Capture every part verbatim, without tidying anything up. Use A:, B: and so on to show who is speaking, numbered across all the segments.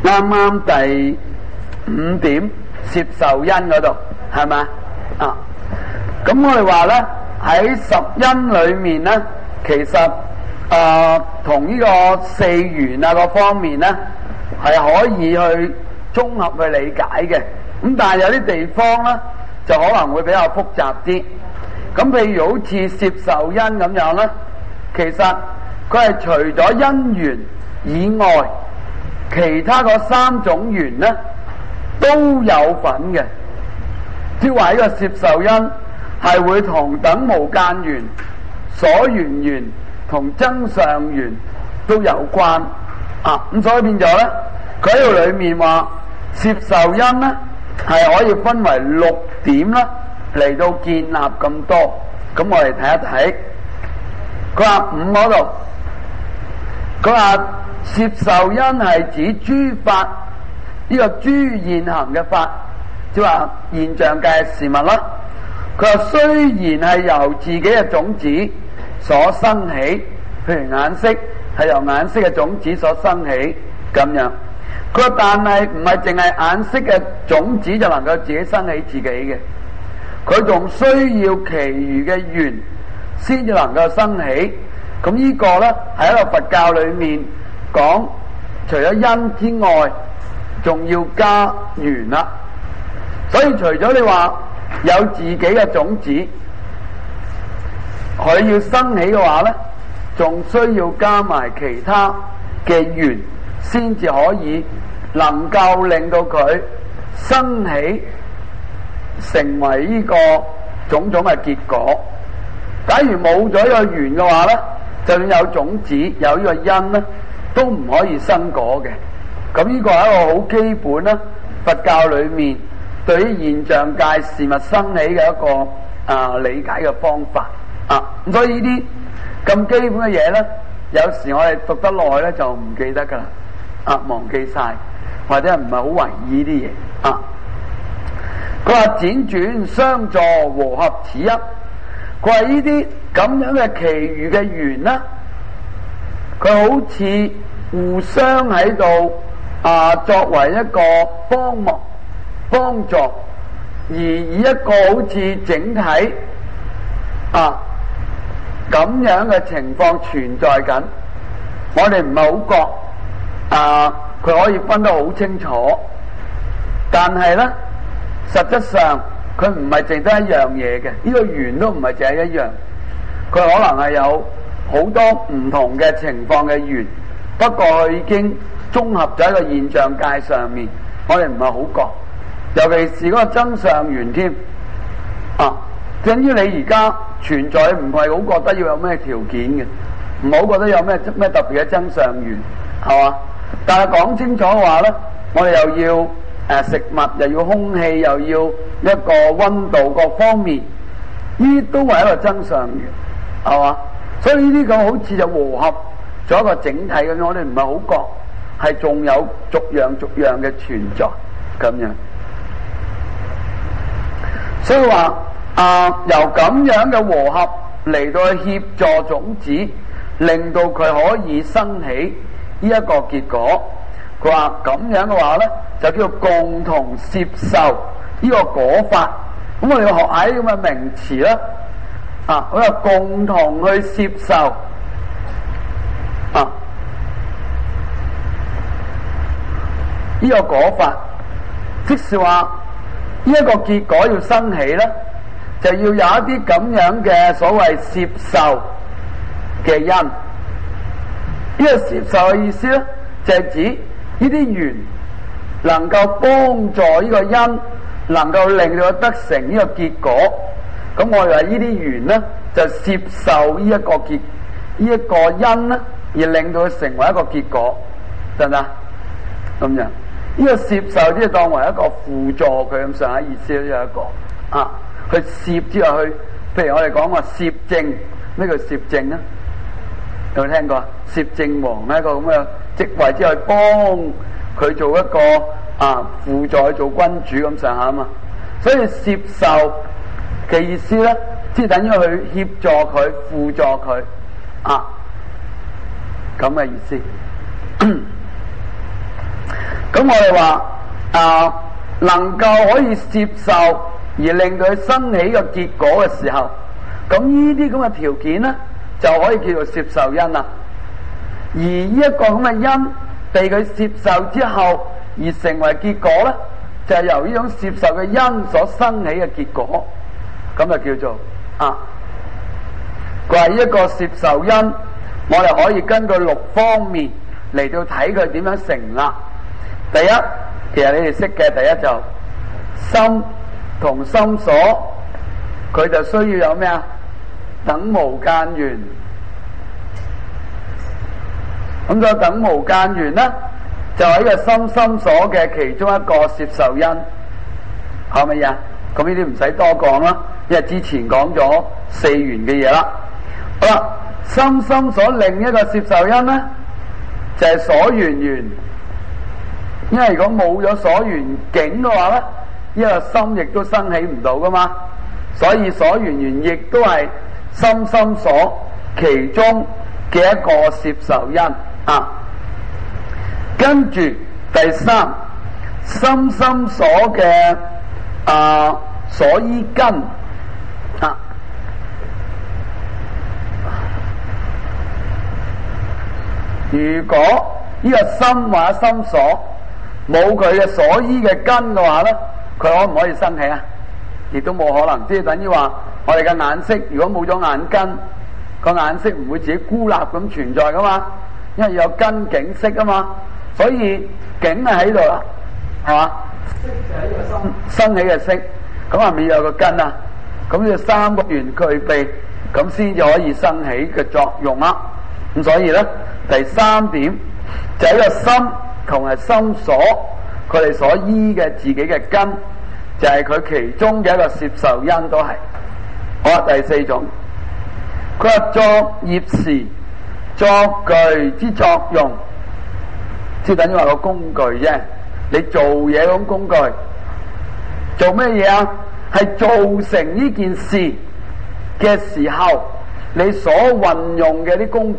A: 啱啱第五點攝受因嗰度係咪啊？咁我哋話咧喺十因裏面咧，其實誒同呢個四緣啊各方面咧係可以去綜合去理解嘅。咁但係有啲地方咧就可能會比較複雜啲。咁譬如好似攝受因咁樣咧，其實佢係除咗因緣以外，其他嗰三種緣咧都有份嘅。即係話呢個攝受因係會同等無間緣、所緣緣同增上緣都有關啊。咁所以變咗咧，佢喺度裏面話攝受因咧係可以分為六點啦，嚟到建立咁多。咁我哋睇一睇，佢話五嗰度，佢話攝受因係指諸法呢、這個諸現行嘅法，即係話現象界嘅事物啦。佢話雖然係由自己嘅種子所生起，譬如眼色係由眼色嘅種子所生起咁樣。佢話但係唔係淨係眼色嘅種子就能夠自己生起自己嘅，佢仲需要其餘嘅緣先至能夠生起。咁呢個呢係一個佛教裏面講，除咗因之外，仲要加緣啦。所以除咗你話有自己嘅種子，佢要生起嘅話呢，仲需要加埋其他嘅緣，先至可以能夠令到佢生起，成為呢個種種嘅結果。假如冇咗呢個緣嘅話呢，就算有種子有呢個因呢，都唔可以生果嘅。咁呢個係一個好基本啦，佛教裏面對於現象界事物生起嘅一個啊理解嘅方法啊。咁所以呢啲咁基本嘅嘢呢，有時我哋讀得耐呢，就唔記得噶啦，啊忘記晒，或者唔係好為意啲嘢啊。佢話輾轉相助和合此一，佢話呢啲咁樣嘅其餘嘅緣呢，佢好似互相喺度啊，作為一個幫忙幫助，而以一個好似整體啊咁樣嘅情況存在緊。我哋唔係好覺啊，佢可以分得好清楚，但係呢，實質上佢唔係淨得一樣嘢嘅，呢個緣都唔係淨係一樣，佢可能係有好多唔同嘅情況嘅緣，不過佢已經綜合咗喺個現象界上面，我哋唔係好覺，尤其是嗰個增上緣添啊。正於你而家存在，唔係好覺得要有咩條件嘅，唔好覺得有咩咩特別嘅增上緣，係嘛？但係講清楚嘅話咧，我哋又要誒、呃、食物，又要空氣，又要一個溫度各方面，呢啲都係一個增上緣，係嘛？所以呢啲咁好似就和合咗一個整體咁樣，我哋唔係好覺，係仲有逐樣逐樣嘅存在咁樣。所以話啊、呃，由咁樣嘅和合嚟到去協助種子，令到佢可以生起呢一個結果。佢話咁樣嘅話咧，就叫做共同攝受呢個果法。咁我哋要學下啲咁嘅名詞啦。啊，佢話共同去攝受啊呢個果法，即是話呢一個結果要生起咧，就要有一啲咁樣嘅所謂攝受嘅因。呢個攝受嘅意思咧，就係指呢啲緣能夠幫助呢個因，能夠令到佢得成呢個結果。咁我哋話呢啲緣咧，就攝受呢一個結呢一個因咧，而令到佢成為一個結果，得唔得？咁樣呢個攝受即係當為一個輔助佢咁上下意思，都有一個啊，去攝之後去，譬如我哋講話攝政，咩叫攝政咧？有冇聽過啊？攝政王一個咁嘅職位之後，去幫佢做一個啊輔助去做君主咁上下啊嘛。所以攝受嘅意思咧，即係等於去協助佢、輔助佢啊咁嘅意思。 咁我哋話啊，能夠可以接受而令到佢生起個結果嘅時候，咁呢啲咁嘅條件咧，就可以叫做攝受因啦。而呢一個咁嘅因被佢攝受之後而成為結果咧，就係由呢種攝受嘅因所生起嘅結果，咁就叫做啊。佢話呢一個攝受因，我哋可以根據六方面嚟到睇佢點樣成立。第一，其實你哋識嘅，第一就心同心所，佢就需要有咩啊？等無間緣。咁個等無間緣咧，就係呢個心心所嘅其中一個攝受因，係咪呀？咁呢啲唔使多講啦，因為之前講咗四緣嘅嘢啦。好啦，心心所另一個攝受因咧，就係、是、所緣緣。因為如果冇咗所緣境嘅話咧，呢、這個心亦都生起唔到噶嘛，所以所緣緣亦都係心心所其中嘅一個攝受因啊。跟住第三，心心所嘅啊所依根啊。如果呢個心或者心所冇佢嘅所依嘅根嘅話咧，佢可唔可以生起啊？亦都冇可能，即係等於話我哋嘅眼色，如果冇咗眼根，個眼色唔會自己孤立咁存在噶嘛，因為有根境色啊嘛，所以境係喺度啦，係嘛？色就係呢個心生起嘅色，咁係咪有個根啊？咁要三個緣具備，咁先至可以生起嘅作用啦。咁所以咧，第三點就係呢個心同埋心所，佢哋所依嘅自己嘅根，就係、是、佢其中嘅一個攝受因都係。好啦，第四種，佢話作業時作具之作用，即係等於話個工具啫。你做嘢嗰種工具，做咩嘢啊？係做成呢件事嘅時候，你所運用嘅啲工具，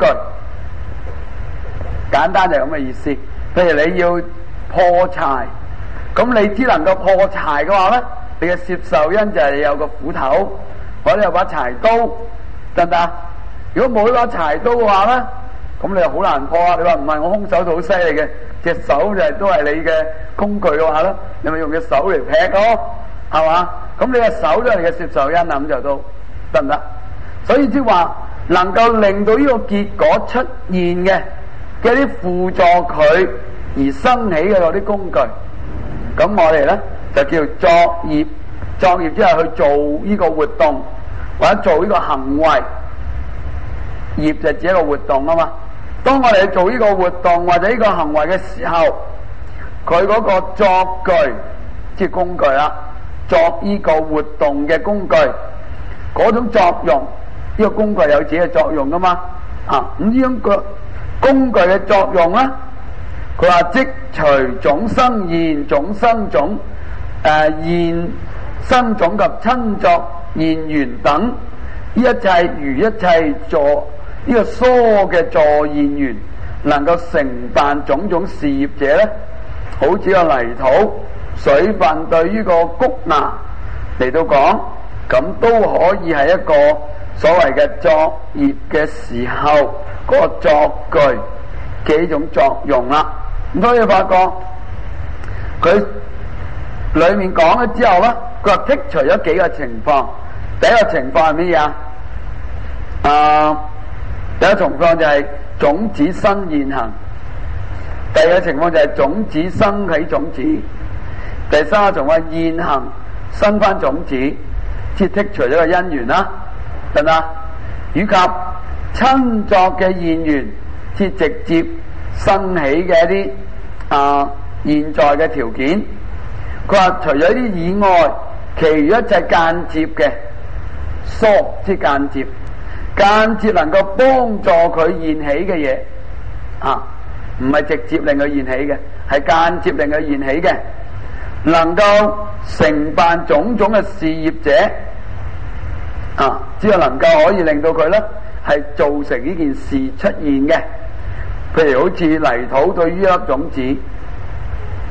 A: 簡單就係咁嘅意思。譬如你要破柴，咁你只能夠破柴嘅話咧，你嘅攝受因就係你有個斧頭，或者有把柴刀，得唔得？如果冇呢把柴刀嘅話咧，咁你又好難破啊！你話唔係，我空手道好犀利嘅，隻手就係都係你嘅工具嘅話咧，你咪用隻手嚟劈咯，係嘛？咁你嘅手都係你嘅攝受因啊，咁就都得唔得？所以即係話能夠令到呢個結果出現嘅嘅啲輔助佢而生起嘅嗰啲工具，咁我哋咧就叫作業。作業即係去做呢個活動或者做呢個行為，業就指一個活動啊嘛。當我哋去做呢個活動或者呢個行為嘅時候，佢嗰個作具即係工具啦，作呢個活動嘅工具嗰種作用，呢、這個工具有自己嘅作用噶嘛。啊，咁呢種個工具嘅作用咧，佢話即隨種生現，種生種誒、呃、現生種及親作現緣等，呢一切如一切助呢、這個疏嘅助現緣，能夠承辦種種事業者咧，好似個泥土、水分對於個谷芽嚟到講，咁都可以係一個所謂嘅作業嘅時候嗰、那個作具嘅一種作用啦。咁所以發覺佢裏面講咗之後咧，佢話剔除咗幾個情況。第一個情況係乜嘢啊？啊，第一個情況就係種子生現行。第二個情況就係種子生起種子。第三個情況現行生翻種子，即係剔除咗個因緣啦，得唔得？以及親作嘅現緣，即係直接生起嘅一啲啊現在嘅條件。佢話除咗呢啲以外，其餘一切間接嘅疏，即係間接，間接能夠幫助佢現起嘅嘢啊，唔係直接令佢現起嘅，係間接令佢現起嘅，能夠承辦種種嘅事業者啊，只係能夠可以令到佢咧係造成呢件事出現嘅。譬如好似泥土對於一粒種子，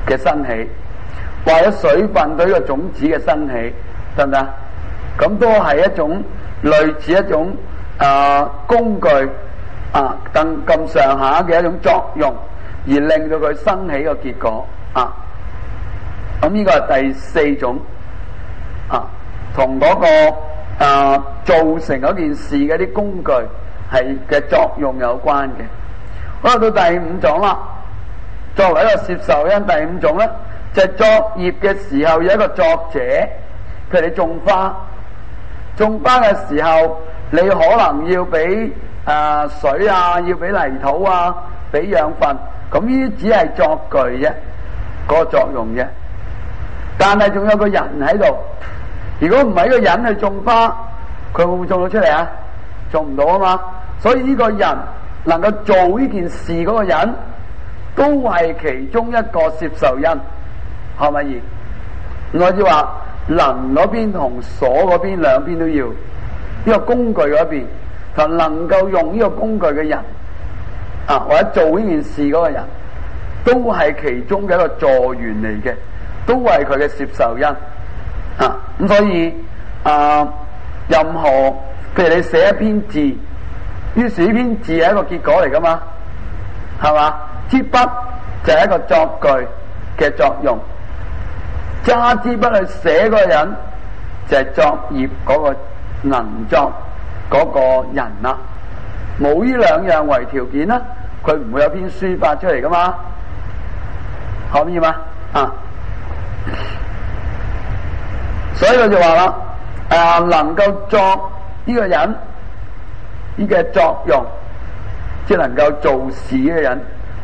A: 嘅生起，或者水分對呢個種子嘅生起，得唔得？咁都係一種類似一種啊、呃、工具啊，咁咁上下嘅一種作用，而令到佢生起個結果啊。咁呢個係第四種啊，同嗰、那個啊造成嗰件事嘅啲工具係嘅作用有關嘅。好，到第五種啦，作為一個攝受因，第五種咧就係、是、作業嘅時候有一個作者，譬如你種花，種花嘅時候你可能要俾啊、呃、水啊，要俾泥土啊，俾養分，咁呢啲只係作具啫，嗰、那個作用啫。但係仲有個人喺度，如果唔係個人去種花，佢會唔會種到出嚟啊？種唔到啊嘛。所以呢個人能夠做呢件事嗰個人，都係其中一個攝受因，係咪意？我只話能嗰邊同所嗰邊兩邊都要，呢、這個工具嗰邊同能夠用呢個工具嘅人啊，或者做呢件事嗰個人，都係其中嘅一個助緣嚟嘅。都係佢嘅攝受因啊，咁所以啊，任何譬如你寫一篇字，於是呢篇字係一個結果嚟噶嘛，係嘛？支筆就係一個作具嘅作用，揸支筆去寫嗰個人就係作業嗰個能作嗰個人啦。冇呢兩樣為條件啦，佢唔會有篇書發出嚟噶嘛，可唔可以嘛？啊！所以佢就話啦，誒、呃，能夠作呢個人呢個作用，即係能夠做事嘅人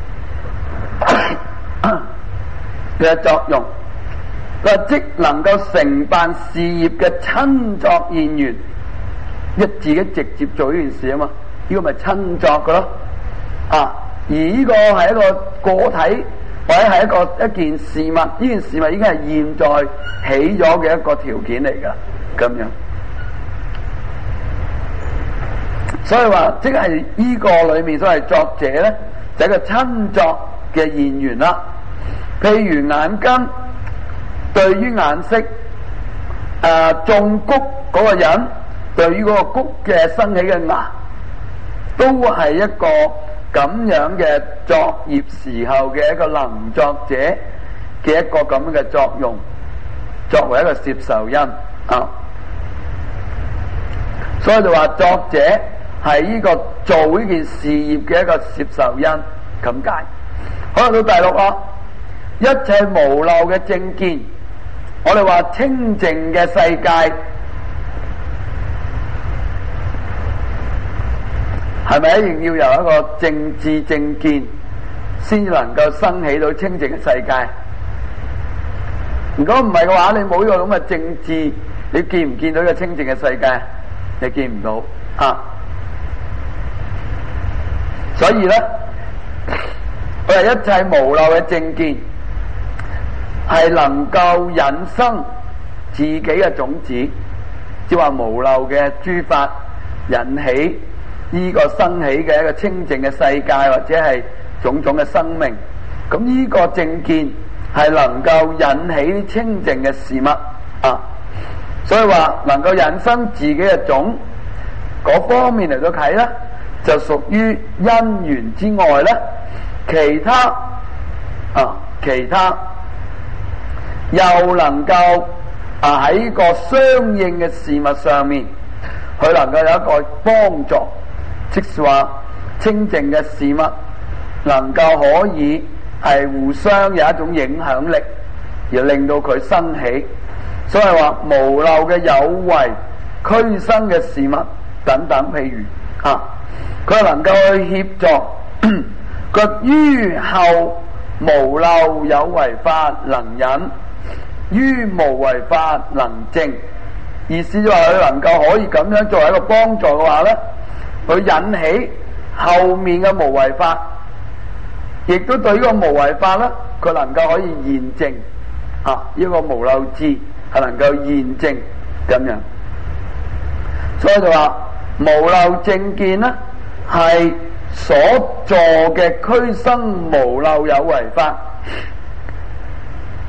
A: 嘅作用，佢話即能夠承辦事業嘅親作現緣，一自己直接做呢件事啊嘛，呢、這個咪親作嘅咯，啊，而呢個係一個個體。或者係一個一件事物，呢件事物已經係現在起咗嘅一個條件嚟噶，咁樣。所以話，即係呢個裏面所謂作者咧，就係、是、一個親作嘅現緣啦。譬如眼根對於眼色，誒、呃、種谷嗰個人對於嗰個谷嘅生起嘅芽，都係一個咁樣嘅作業時候嘅一個能作者嘅一個咁樣嘅作用，作為一個攝受因啊。所以就話作者係呢個做呢件事業嘅一個攝受因咁解。好，到第六啦，一切無漏嘅正見，我哋話清淨嘅世界。係咪一定要由一個正知正見先至能夠生起到清淨嘅世界？如果唔係嘅話，你冇呢個咁嘅正知，你見唔見到呢個清淨嘅世界？你見唔到啊！所以咧，我哋一切無漏嘅正見係能夠引生自己嘅種子，即係話無漏嘅諸法引起呢個生起嘅一個清淨嘅世界，或者係種種嘅生命。咁呢個正見係能夠引起清淨嘅事物啊，所以話能夠引生自己嘅種嗰方面嚟到睇咧，就屬於因緣之外咧，其他啊其他又能夠啊喺個相應嘅事物上面，佢能夠有一個幫助。即是話清淨嘅事物能夠可以係互相有一種影響力，而令到佢生起。所以話無漏嘅有為俱生嘅事物等等，譬如啊，佢能夠去協助佢於後無漏有為法能引，於無為法能證。意思就話佢能夠可以咁樣作為一個幫助嘅話咧，佢引起後面嘅無為法，亦都對呢個無為法咧，佢能夠可以驗證啊！呢、這個無漏智係能夠驗證咁樣，所以就話無漏正見咧係所助嘅俱生無漏有為法，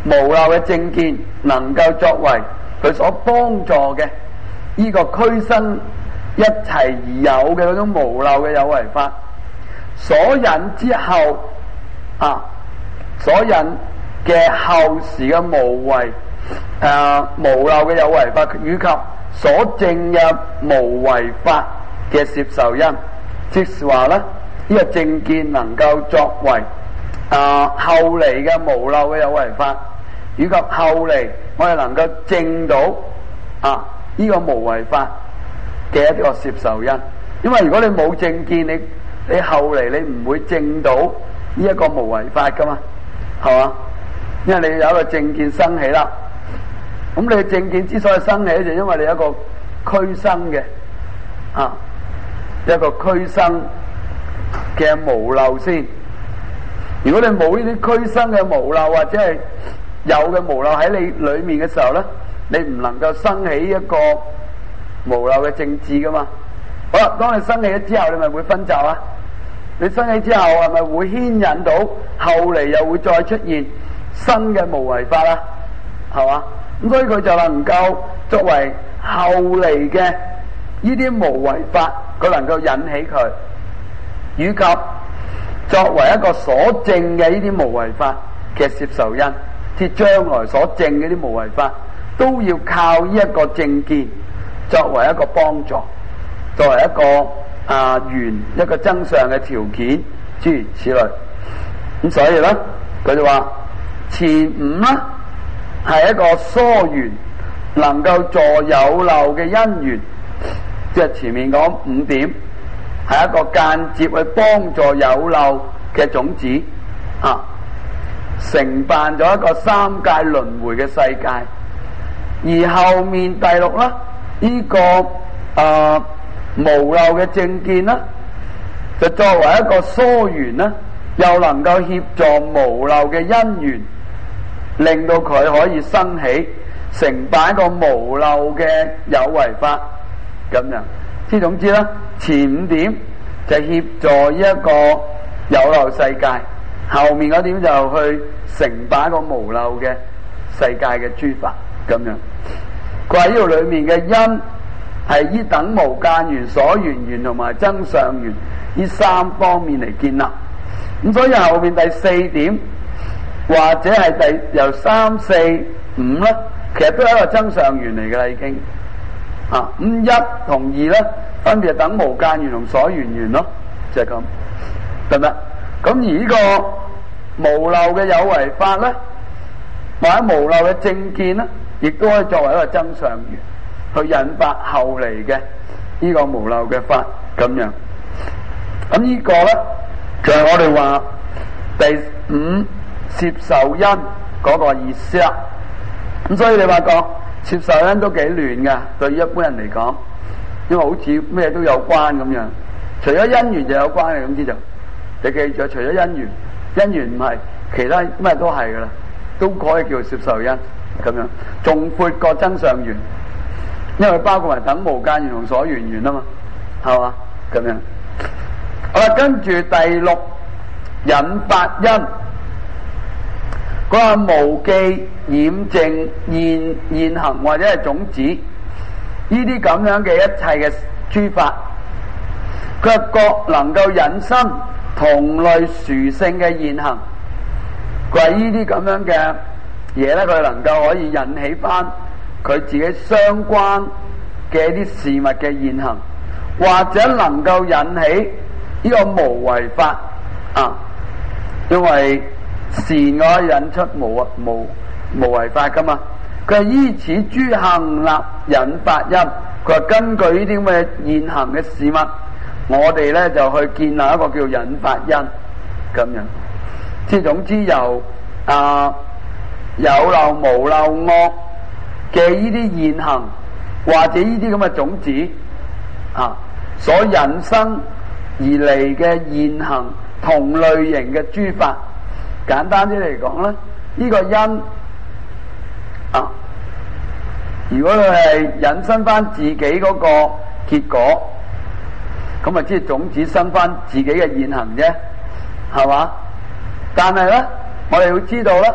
A: 無漏嘅正見能夠作為佢所幫助嘅呢個驅生一齊而有嘅嗰種無漏嘅有為法，所引之後啊，所引嘅後時嘅無為誒、啊、無漏嘅有為法，以及所證嘅無為法嘅攝受因，即是話咧，呢、這個正見能夠作為啊後嚟嘅無漏嘅有為法，以及後嚟我哋能夠證到啊呢、這個無為法嘅一個攝受因。因為如果你冇正見，你你後嚟你唔會證到呢一個無為法噶嘛，係嘛？因為你有一個正見生起啦。咁你嘅正見之所以生起，就因為你有一個驅生嘅啊一個驅生嘅無漏先。如果你冇呢啲驅生嘅無漏，或者係有嘅無漏喺你裏面嘅時候咧，你唔能夠生起一個無漏嘅正智噶嘛。好啦，當你生起咗之後，你咪會分集啊。你生起之後係咪會牽引到後嚟又會再出現新嘅無為法啦？係嘛？咁所以佢就能夠作為後嚟嘅呢啲無為法，佢能夠引起佢，以及作為一個所證嘅呢啲無為法嘅攝受因，即係將來所證嘅啲無為法，都要靠呢一個正見作為一個幫助，作為一個啊緣、呃、一個增上嘅條件，諸如此類。咁所以咧，佢就話前五啦係一個疏緣，能夠助有漏嘅因緣，即係前面講五點，係一個間接去幫助有漏嘅種子啊，承辦咗一個三界輪迴嘅世界。而後面第六啦，呢、這個誒、呃、無漏嘅正見啦，就作為一個疏緣啦，又能夠協助無漏嘅因緣，令到佢可以生起，承辦一個無漏嘅有為法咁樣。即係總之咧，前五點就協助一個有漏世界，後面嗰點就去承辦一個無漏嘅世界嘅諸法咁樣。佢話呢度裏面嘅因係依等無間緣、所緣緣同埋增上緣呢三方面嚟建立。咁所以後面第四點或者係第由三四五咧，其實都係一個增上緣嚟嘅啦，已經啊。咁一同二咧，分別係等無間緣同所緣緣咯，就係咁，得唔得？咁而呢個無漏嘅有為法咧，或者無漏嘅正見咧，亦都可以作為一個增上緣，去引發後嚟嘅呢個無漏嘅法咁樣。咁呢個咧就係、是、我哋話第五攝受因嗰個意思啦。咁所以你話講攝受因都幾亂噶，對於一般人嚟講，因為好似咩都有關咁樣，除咗因緣就有關嘅，咁知就你記住，除咗因緣，因緣唔係其他咩都係噶啦，都可以叫做攝受因咁樣，仲闊過增上緣，因為包括埋等無間緣同所緣緣啊嘛，係嘛咁樣。好啦，跟住第六引發因，嗰個無記、染淨、現現行或者係種子，呢啲咁樣嘅一切嘅諸法，佢各能夠引生同類殊勝嘅現行。佢話呢啲咁樣嘅嘢咧，佢能夠可以引起翻佢自己相關嘅一啲事物嘅現行，或者能夠引起呢個無為法啊，因為善可以引出無無無為法噶嘛。佢係依此諸行立引發因，佢話根據呢啲咁嘅現行嘅事物，我哋咧就去建立一個叫引發因咁樣。即係總之由啊有漏無漏惡嘅呢啲現行，或者呢啲咁嘅種子啊，所引生而嚟嘅現行同類型嘅諸法。簡單啲嚟講咧，呢、這個因啊，如果佢係引申翻自己嗰個結果，咁啊即係種子生翻自己嘅現行啫，係嘛？但係咧，我哋要知道咧，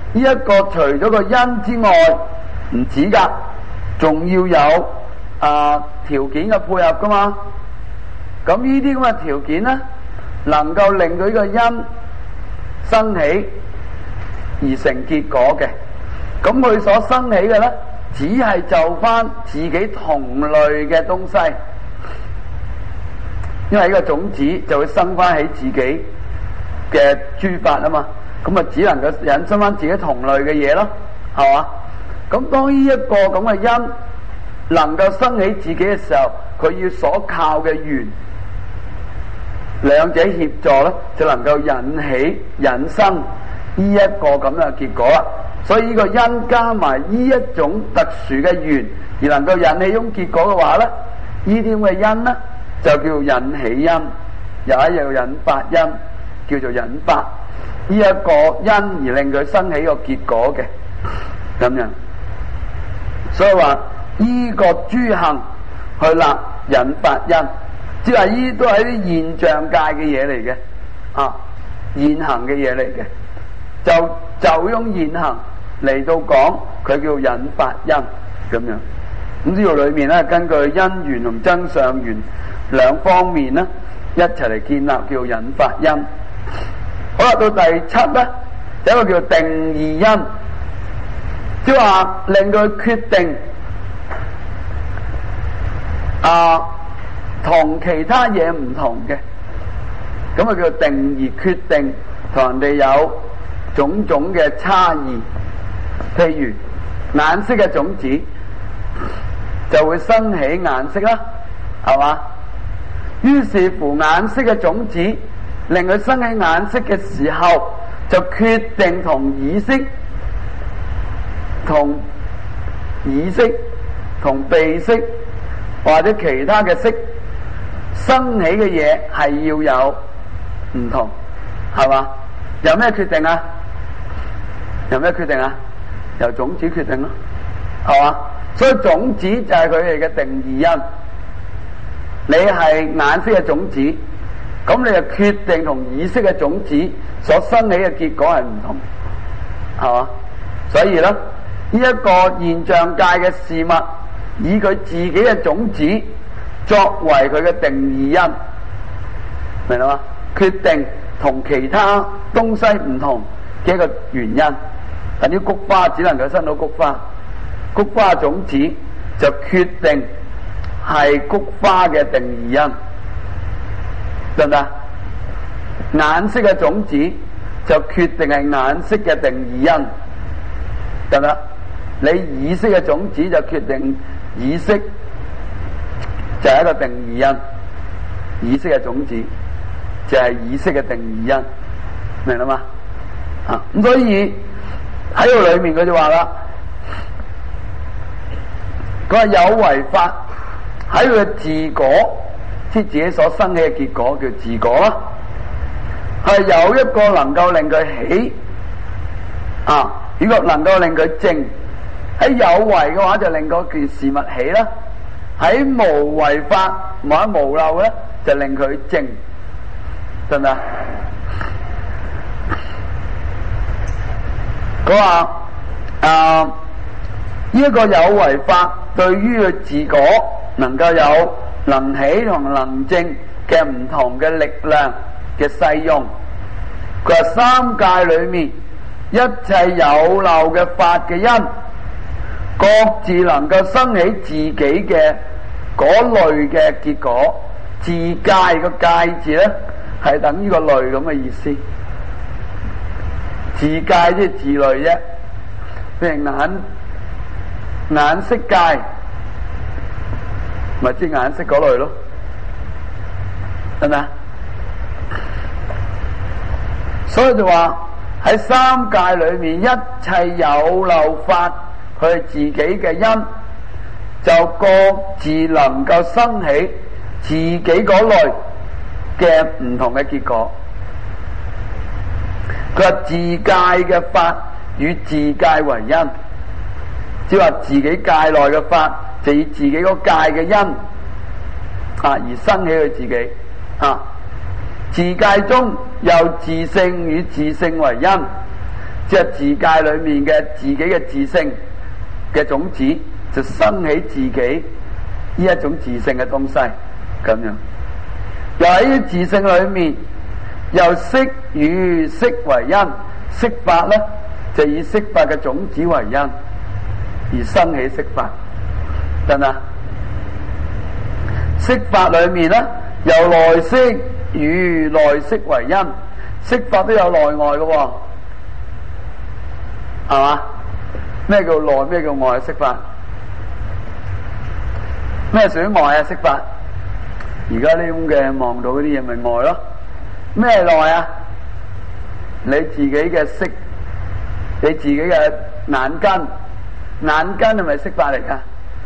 A: 呢一個除咗個因之外唔止噶，仲要有啊條件嘅配合噶嘛。咁呢啲咁嘅條件咧，能夠令到呢個因生起而成結果嘅。咁佢所生起嘅咧，只係就翻自己同類嘅東西，因為呢個種子就會生翻起自己嘅諸法啊嘛。咁啊，只能夠引申翻自己同類嘅嘢咯，係嘛？咁當呢一個咁嘅因能夠生起自己嘅時候，佢要所靠嘅緣，兩者協助咧，就能夠引起引生呢一個咁樣嘅結果啦。所以呢個因加埋呢一種特殊嘅緣，而能夠引起呢種結果嘅話咧，呢啲咁嘅因咧就叫引起因，又一樣引發因，叫做引發。呢一個因而令佢生起個結果嘅咁樣，所以話依個諸行去立引發因，即係依都係啲現象界嘅嘢嚟嘅，啊現行嘅嘢嚟嘅，就就用現行嚟到講佢叫引發因咁樣。咁呢個裏面咧，根據因緣同增上緣兩方面咧，一齊嚟建立叫引發因。好啦，到第七咧，有一個叫定義因，即係話令佢決定啊同其他嘢唔同嘅，咁啊叫定義決定同人哋有種種嘅差異。譬如顏色嘅種子就會生起顏色啦，係嘛？於是乎顏色嘅種子令佢生起顏色嘅時候，就決定同耳色、同耳色、同鼻色或者其他嘅色生起嘅嘢係要有唔同，係嘛？有咩決定啊？有咩決定啊？由種子決定咯，係嘛？所以種子就係佢哋嘅定義因。你係顏色嘅種子，咁你就決定同耳色嘅種子所生起嘅結果係唔同，係嘛？所以咧，呢一個現象界嘅事物，以佢自己嘅種子作為佢嘅定義因，明啦嘛？決定同其他東西唔同嘅一個原因。等於菊花只能夠生到菊花，菊花種子就決定係菊花嘅定義因，得唔得？顏色嘅種子就決定係顏色嘅定義因，得唔得？你耳色嘅種子就決定耳色就係一個定義因，耳色嘅種子就係耳色嘅定義因，明啦嘛？啊，咁所以喺度裏面佢就話啦，佢話有為法喺佢嘅自果，即係自己所生起嘅結果叫自果啦，係有一個能夠令佢起啊，如果能夠令佢正，喺有為嘅話就令嗰件事物起啦，喺無為法或者無漏咧就令佢正，得唔得？佢話啊，呢一個有為法對於佢自果能夠有能起同能正嘅唔同嘅力量嘅細用。佢話三界裏面一切有漏嘅法嘅因，各自能夠生起自己嘅嗰類嘅結果。自界個界字咧係等於個類咁嘅意思。自界即係自類啫，譬如眼眼色界，咪即係眼色嗰類咯，係咪啊？所以就話喺三界裏面，一切有漏法佢自己嘅因，就各自能夠生起自己嗰類嘅唔同嘅結果。佢話自界嘅法與自界為因，即係話自己界內嘅法就以自己嗰界嘅因啊而生起佢自己啊。自界中又自性與自性為因， 即係自界裏面嘅自己嘅自性嘅種子，就生起自己呢一種自性嘅東西，咁樣。又喺呢自性裏面，又色與色為因，色法咧就以色法嘅種子為因而生起色法，得啦。色法裏面咧，由內色與內色為因，色法都有內外嘅喎，係嘛？咩叫內？咩叫外？色法咩屬於外啊？色法而家呢咁嘅望到嗰啲嘢咪外咯？咩係內啊？你自己嘅色，你自己嘅眼根，眼根係咪色法嚟噶？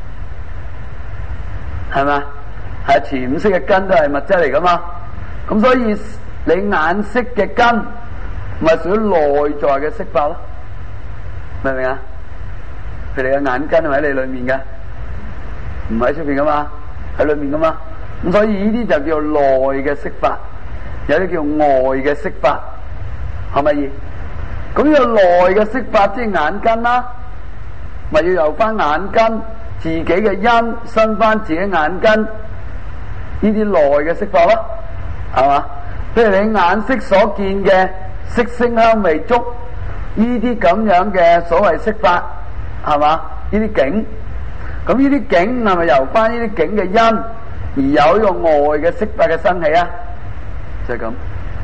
A: 係嘛？係前五色嘅根都係物質嚟噶嘛？咁所以你眼色嘅根咪屬於內在嘅色法咯？明唔明啊？佢哋嘅眼根係咪喺你裏面嘅？唔喺出邊噶嘛？喺裏面噶嘛？咁所以呢啲就叫做內嘅色法，有啲叫外嘅色法，係咪？咁呢個內嘅色法即係眼根啦，咪要由翻眼根自己嘅因生翻自己眼根，呢啲內嘅色法咯，係嘛？譬如你眼色所見嘅色聲香味觸，呢啲咁樣嘅所謂色法，係嘛？呢啲境，咁呢啲境係咪由翻呢啲境嘅因而有呢個外嘅色法嘅生起啊？就係咁，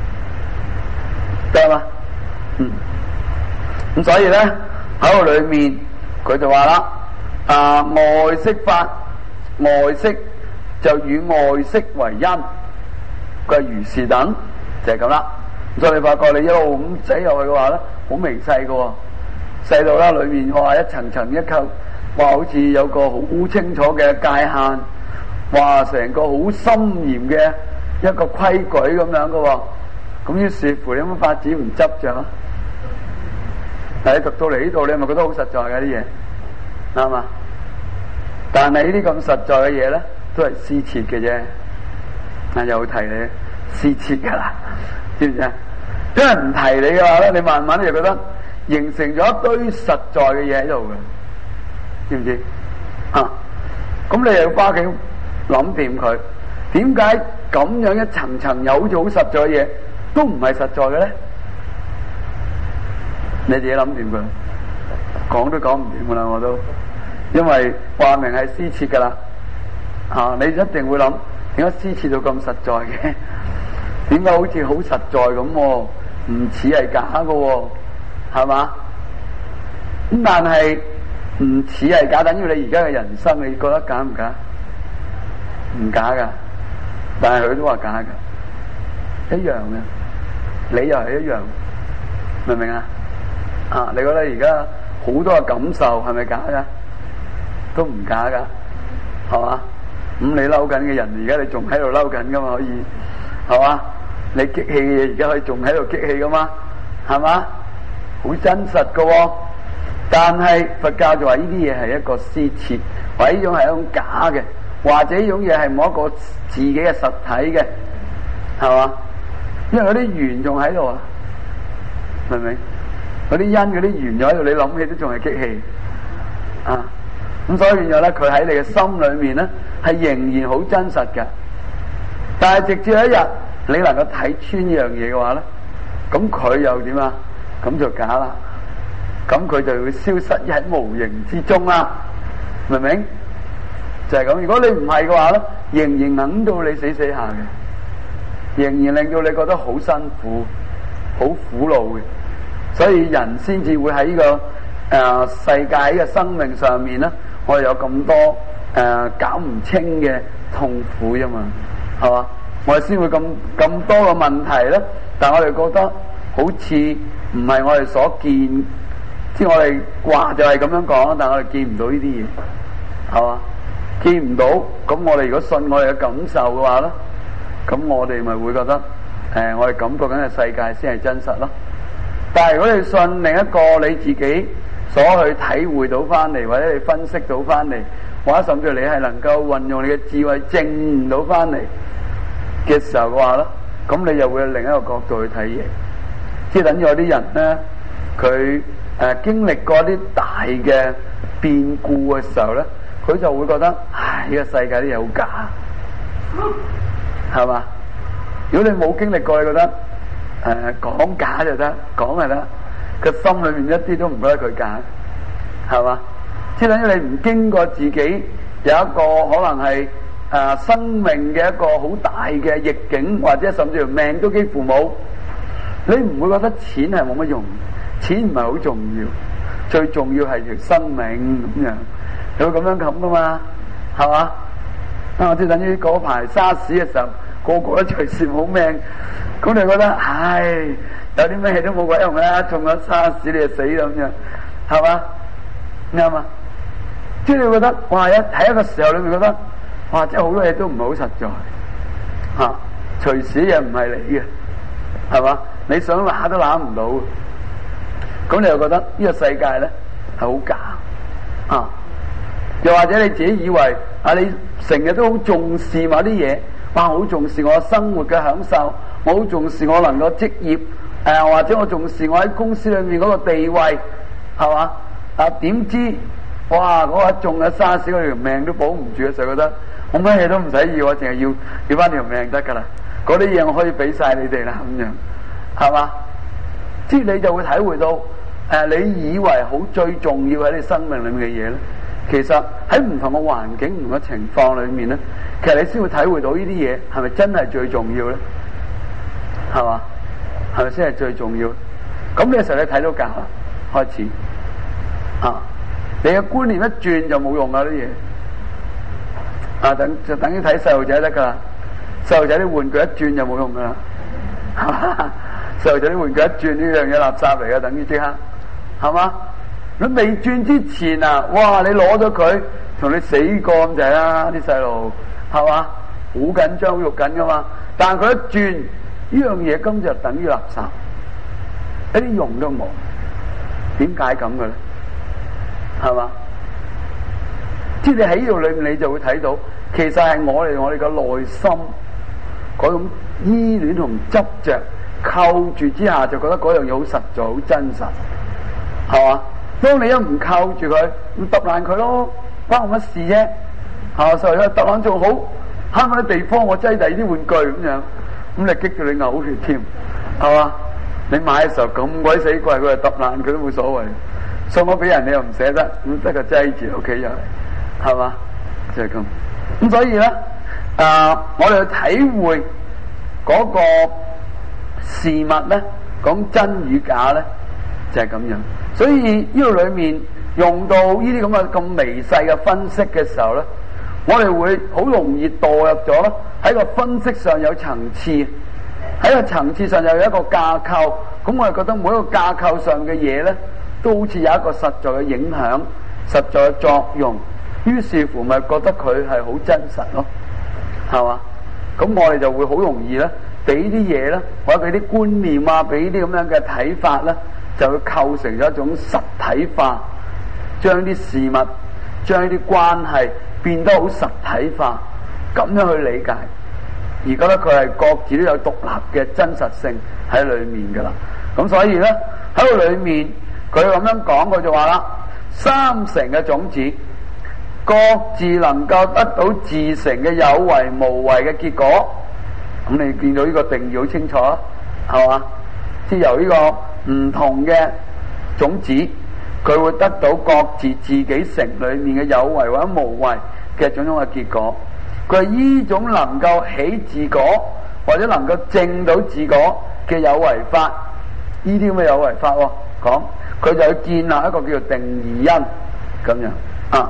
A: 得嘛？嗯，咁所以咧喺度裏面佢就話啦，啊外色法，外色就與外色為因，佢係如是等，就係咁啦。所以你發覺你一路咁仔入去嘅話咧，好微細嘅喎，細到啦裏面哇一層層一扣，哇好似有個好清楚嘅界限，哇成個好森嚴嘅一個規矩咁樣嘅喎。咁於是乎你有乜法子唔執着啊？但係讀到嚟呢度，你係咪覺得好實在嘅啲嘢？啱嘛？但係呢啲咁實在嘅嘢咧，都係施設嘅啫。啊，又提你施設噶啦，知唔知啊？因為唔提你嘅話咧，你慢慢就覺得形成咗一堆實在嘅嘢喺度嘅，知唔知？啊，咁你又要花幾諗掂佢？點解咁樣一層層有好似好實在嘅嘢，都唔係實在嘅咧？你自己諗掂佢，講都講唔掂噶啦，我都，因為話明係施設噶啦，啊，你一定會諗，點解施設到咁實在嘅？點解好似好實在咁？唔似係假嘅，係嘛？咁但係唔似係假，等於你而家嘅人生，你覺得假唔假？唔假噶，但係佢都話假噶，一樣嘅，你又係一樣，明唔明啊？啊！你覺得而家好多嘅感受係咪假噶？都唔假噶，係嘛？咁你嬲緊嘅人，而家你仲喺度嬲緊噶嘛？可以，係嘛？你激氣嘅嘢，而家可以仲喺度激氣噶嘛？係嘛？好真實噶喎！但係佛教就話呢啲嘢係一個施設，或者呢種係一種假嘅，或者呢種嘢係冇一個自己嘅實體嘅，係嘛？因為嗰啲緣仲喺度啊，明唔明？嗰啲因嗰啲緣咗喺度，你諗起都仲係激氣啊！咁所以變咗咧，佢喺你嘅心裏面咧，係仍然好真實嘅。但係直至有一日你能夠睇穿呢樣嘢嘅話咧，咁佢又點啊？咁就假啦，咁佢就會消失喺無形之中啦，明唔明？就係咁。如果你唔係嘅話咧，仍然揞到你死死下嘅，仍然令到你覺得好辛苦、好苦惱嘅。所以人先至會喺呢、這個誒、呃、世界嘅生命上面咧，我哋有咁多誒、呃、搞唔清嘅痛苦啫嘛，係嘛？我哋先會咁咁多嘅問題咧，但係我哋覺得好似唔係我哋所見，即係我哋話就係咁樣講，但係我哋見唔到呢啲嘢，係嘛？見唔到，咁我哋如果信我哋嘅感受嘅話咧，咁我哋咪會覺得誒、呃，我哋感覺緊嘅世界先係真實咯。但係如果你信另一個你自己所去體會到翻嚟，或者你分析到翻嚟，或者甚至你係能夠運用你嘅智慧證唔到翻嚟嘅時候嘅話咧，咁你又會有另一個角度去睇嘢。即係等於有啲人咧， 佢誒、呃、經歷過啲大嘅變故嘅時候咧，佢就會覺得唉，呢、這個世界啲嘢好假，係嘛？如果你冇經歷過，你覺得誒講、呃、假就得，講就得，個心裏面一啲都唔覺得佢假，係嘛？即係等於你唔經過自己有一個可能係誒、呃、生命嘅一個好大嘅逆境，或者甚至乎命都幾乎冇，你唔會覺得錢係冇乜用，錢唔係好重要，最重要係條生命咁樣，你會咁樣諗噶嘛？係嘛？啊，即係等於嗰排沙士嘅時候，個個都隨時冇命，咁你覺得唉，有啲咩都冇鬼用啦，中咗沙士你就死啦咁樣，係嘛？啱嘛？即係你覺得哇，一喺一個時候裏面覺得哇，即係好多嘢都唔係好實在嚇、啊，隨時嘢唔係你嘅，係嘛？你想揦都揦唔到，咁你又覺得呢個世界咧係好假啊？又或者你自己以為啊，你成日都好重視某啲嘢，哇，好重視我生活嘅享受，我好重視我能夠職業誒、呃，或者我重視我喺公司裏面嗰個地位，係嘛？啊，點知？哇！嗰個中咗沙士，嗰條命都保唔住嘅時候，覺得我乜嘢都唔使要，我淨係要要翻條命得噶啦。嗰啲嘢我可以俾晒你哋啦，咁樣係嘛？即係你就會體會到誒、呃，你以為好最重要喺你生命裏面嘅嘢咧，其實喺唔同嘅環境、唔同嘅情況裏面咧，其實你先會體會到呢啲嘢係咪真係最重要咧？係嘛？係咪先係最重要？咁呢個時候你睇到教開始啊！你嘅觀念一轉就冇用啦，啲嘢啊，等就等於睇細路仔得噶啦，細路仔啲玩具一轉就冇用噶啦，細路仔啲玩具一轉呢樣嘢垃圾嚟嘅，等於即刻係嘛？你未轉之前啊，哇！你攞咗佢，同你死過咁滯啦，啲細路係嘛？好緊張，好肉緊噶嘛，但係佢一轉呢樣嘢，今就等於垃圾，一啲用都冇，點解咁嘅咧？係嘛？即係你喺呢度裏面，你就會睇到，其實係我哋我哋嘅內心嗰種依戀同執着扣住之下，就覺得嗰樣嘢好實在、好真實，係嘛？當你一唔扣住佢，咁揼爛佢咯，關我乜事啫？係嘛？所以揼爛仲好，慳翻啲地方，我擠第二啲玩具咁樣，咁你激到你嘔血添，係嘛？你買嘅時候咁鬼死貴，佢就揼爛佢都冇所謂。送咗俾人你又唔捨得，咁得個擠住屋企又係，係嘛？就係咁。咁所以咧，啊、呃，我哋去體會嗰個事物咧，講真與假咧，就係、是、咁樣。所以呢度裏面用到呢啲咁嘅咁微細嘅分析嘅時候咧，我哋會好容易墮入咗喺個分析上有層次，喺個層次上又有一個架構。咁我哋覺得每一個架構上嘅嘢咧，都好似有一個實在嘅影響、實在嘅作用，於是乎咪覺得佢係好真實咯，係嘛？咁我哋就會好容易咧，俾啲嘢咧，或者俾啲觀念啊，俾啲咁樣嘅睇法咧，就會構成咗一種實體化，將啲事物、將啲關係變得好實體化，咁樣去理解，而覺得佢係各自都有獨立嘅真實性喺裏面噶啦。咁所以咧喺度裏面。佢咁樣講，佢就話啦：三成嘅種子，各自能夠得到自成嘅有為無為嘅結果。咁你見到呢個定義好清楚啊，係嘛？即係由呢個唔同嘅種子，佢會得到各自自己成裏面嘅有為或者無為嘅種種嘅結果。佢係呢種能夠起自果或者能夠證到自果嘅有為法，呢啲咁嘅有為法喎，講。佢就要建立一個叫做定義因咁樣啊。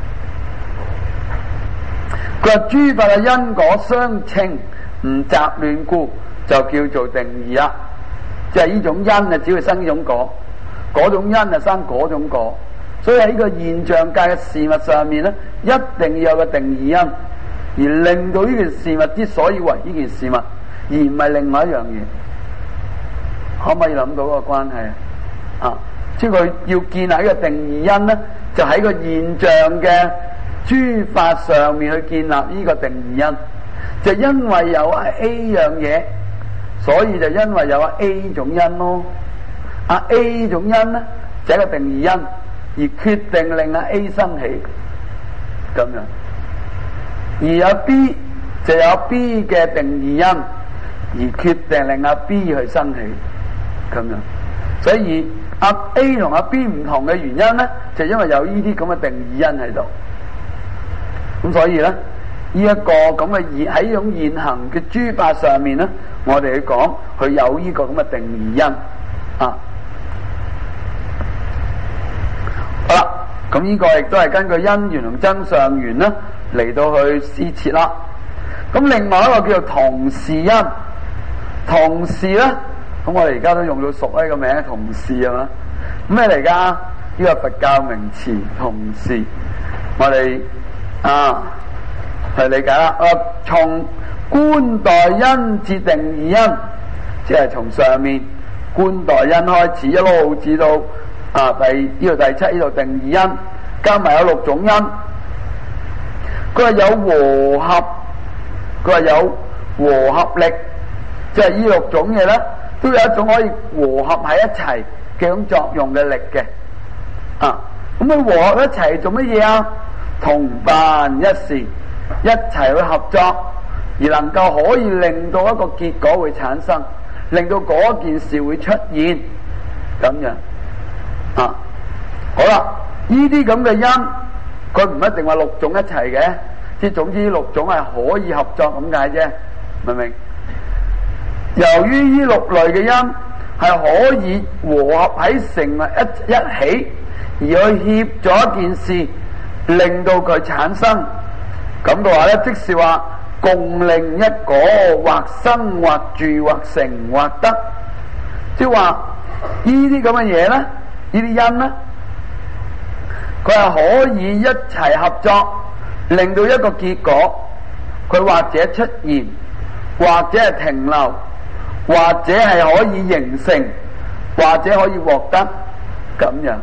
A: 佢話諸法嘅因果相稱，唔雜亂故，就叫做定義啦。即係呢種因啊，只會生呢種果；嗰種因啊，生嗰種果。所以喺呢個現象界嘅事物上面咧，一定要有個定義因，而令到呢件事物之所以為呢件事物，而唔係另外一樣嘢。可唔可以諗到個關係啊？啊！即係佢要建立一個定義因咧，就喺個現象嘅諸法上面去建立呢個定義因。就因為有 A 樣嘢，所以就因為有 A 種因咯。 阿 A 呢種因咧就係一個定義因，而決定令阿 A 生起咁樣。而阿 B 就有 B 嘅定義因，而決定令阿 B 去生起咁樣。所以阿 A 同阿 B 唔同嘅原因咧，就因為有呢啲咁嘅定義因喺度。咁所以咧，呢、這、一個咁嘅現喺呢種現行嘅諸法上面咧，我哋去講佢有呢個咁嘅定義因啊。好啦，咁呢個亦都係根據因緣同增上緣咧嚟到去施設啦。咁另外一個叫做同事因，同事咧，咁我哋而家都用到熟呢個名，同事係嘛？咩嚟噶？呢個佛教名詞同事，我哋啊去理解啦。誒，從觀待因至定義因，即係從上面觀待因開始，一路至到啊第呢度第七呢度定義因，加埋有六種因。佢話有和合，佢話有和合力，即係呢六種嘢咧，都有一種可以和合喺一齊嘅種作用嘅力嘅。啊，咁佢和合一齊做乜嘢啊？同辦一事，一齊去合作，而能夠可以令到一個結果會產生，令到嗰件事會出現咁樣。啊，好啦，呢啲咁嘅因，佢唔一定話六種一齊嘅，即係總之六種係可以合作咁解啫，明唔明？由於呢六類嘅因係可以和合喺成為一一起，而去協助一件事，令到佢產生，咁嘅話咧，即是話共令一果，或生或住或成或得，即係話呢啲咁嘅嘢咧，呢啲因咧，佢係可以一齊合作，令到一個結果，佢或者出現，或者係停留，或者係可以形成，或者可以獲得咁樣。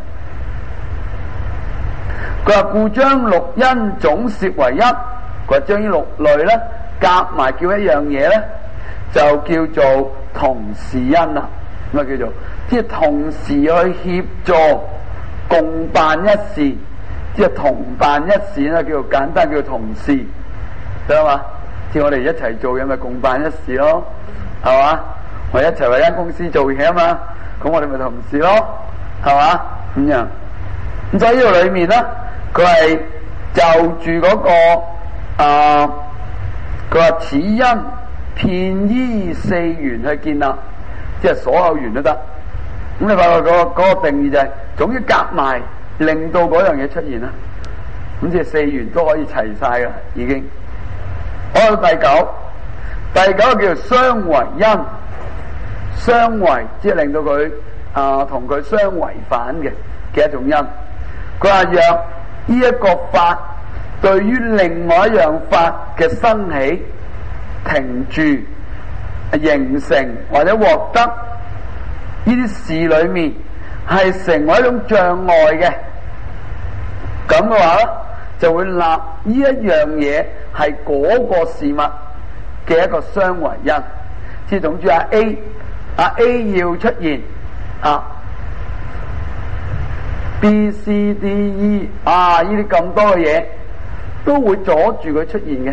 A: 佢話故將六因總攝為一，佢話將呢六類咧夾埋叫一樣嘢咧，就叫做同事因啦。咁啊叫做即係同時去協助共辦一事，即係同辦一事啦，叫做簡單叫做同事，得嘛？即係我哋一齊做嘢咪共辦一事咯，係嘛？我哋一齊為間公司做嘢啊嘛，咁我哋咪同事咯，係嘛？咁樣咁所以呢度裏面咧，佢係就住嗰個啊，佢話此因遍依四緣去建立，即係所有緣都得。咁你發覺嗰個嗰個定義就係總之夾埋令到嗰樣嘢出現啦。咁即係四緣都可以齊晒噶，已經。好，到第九，第九個叫做相違因，相違即係令到佢啊同佢相違反嘅嘅一種因。佢話若呢一個法對於另外一樣法嘅生起、停住、形成或者獲得呢啲事裏面係成為一種障礙嘅，咁嘅話咧就會立呢一樣嘢係嗰個事物嘅一個相違因。即係總之阿 A 阿 A 要出現啊 B、C、D、E 啊呢啲咁多嘅嘢都會阻住佢出現嘅。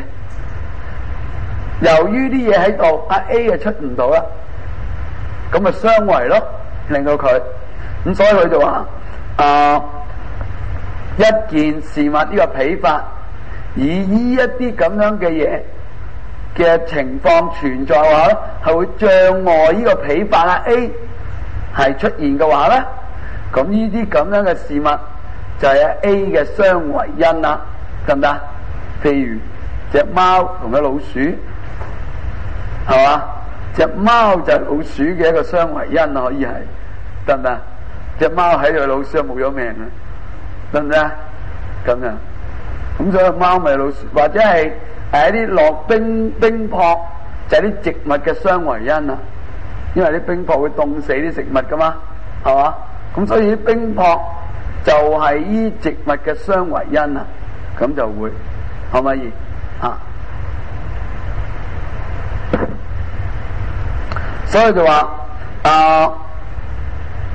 A: 由於啲嘢喺度，阿 A 就出唔到啦，咁咪相違咯，令到佢咁，所以佢就話啊一件事物呢個彼法，以依一啲咁樣嘅嘢嘅情況存在嘅話咧，係會障礙呢個彼法啊 A 係出現嘅話咧，咁呢啲咁樣嘅事物就係 A 嘅相違因啦，得唔得？譬如隻貓同隻老鼠，係嘛？隻貓就係老鼠嘅一個相違因，可以係得唔得？隻貓喺度，老鼠就冇咗命啦，得唔得？咁樣，咁所以貓咪老鼠，或者係誒一啲落冰冰雹，就係、是、啲植物嘅相違因啦。因為啲冰雹會凍死啲食物噶嘛，係嘛？咁所以啲冰雹就係依植物嘅相違因啦，咁就會可唔可以啊？所以就話啊，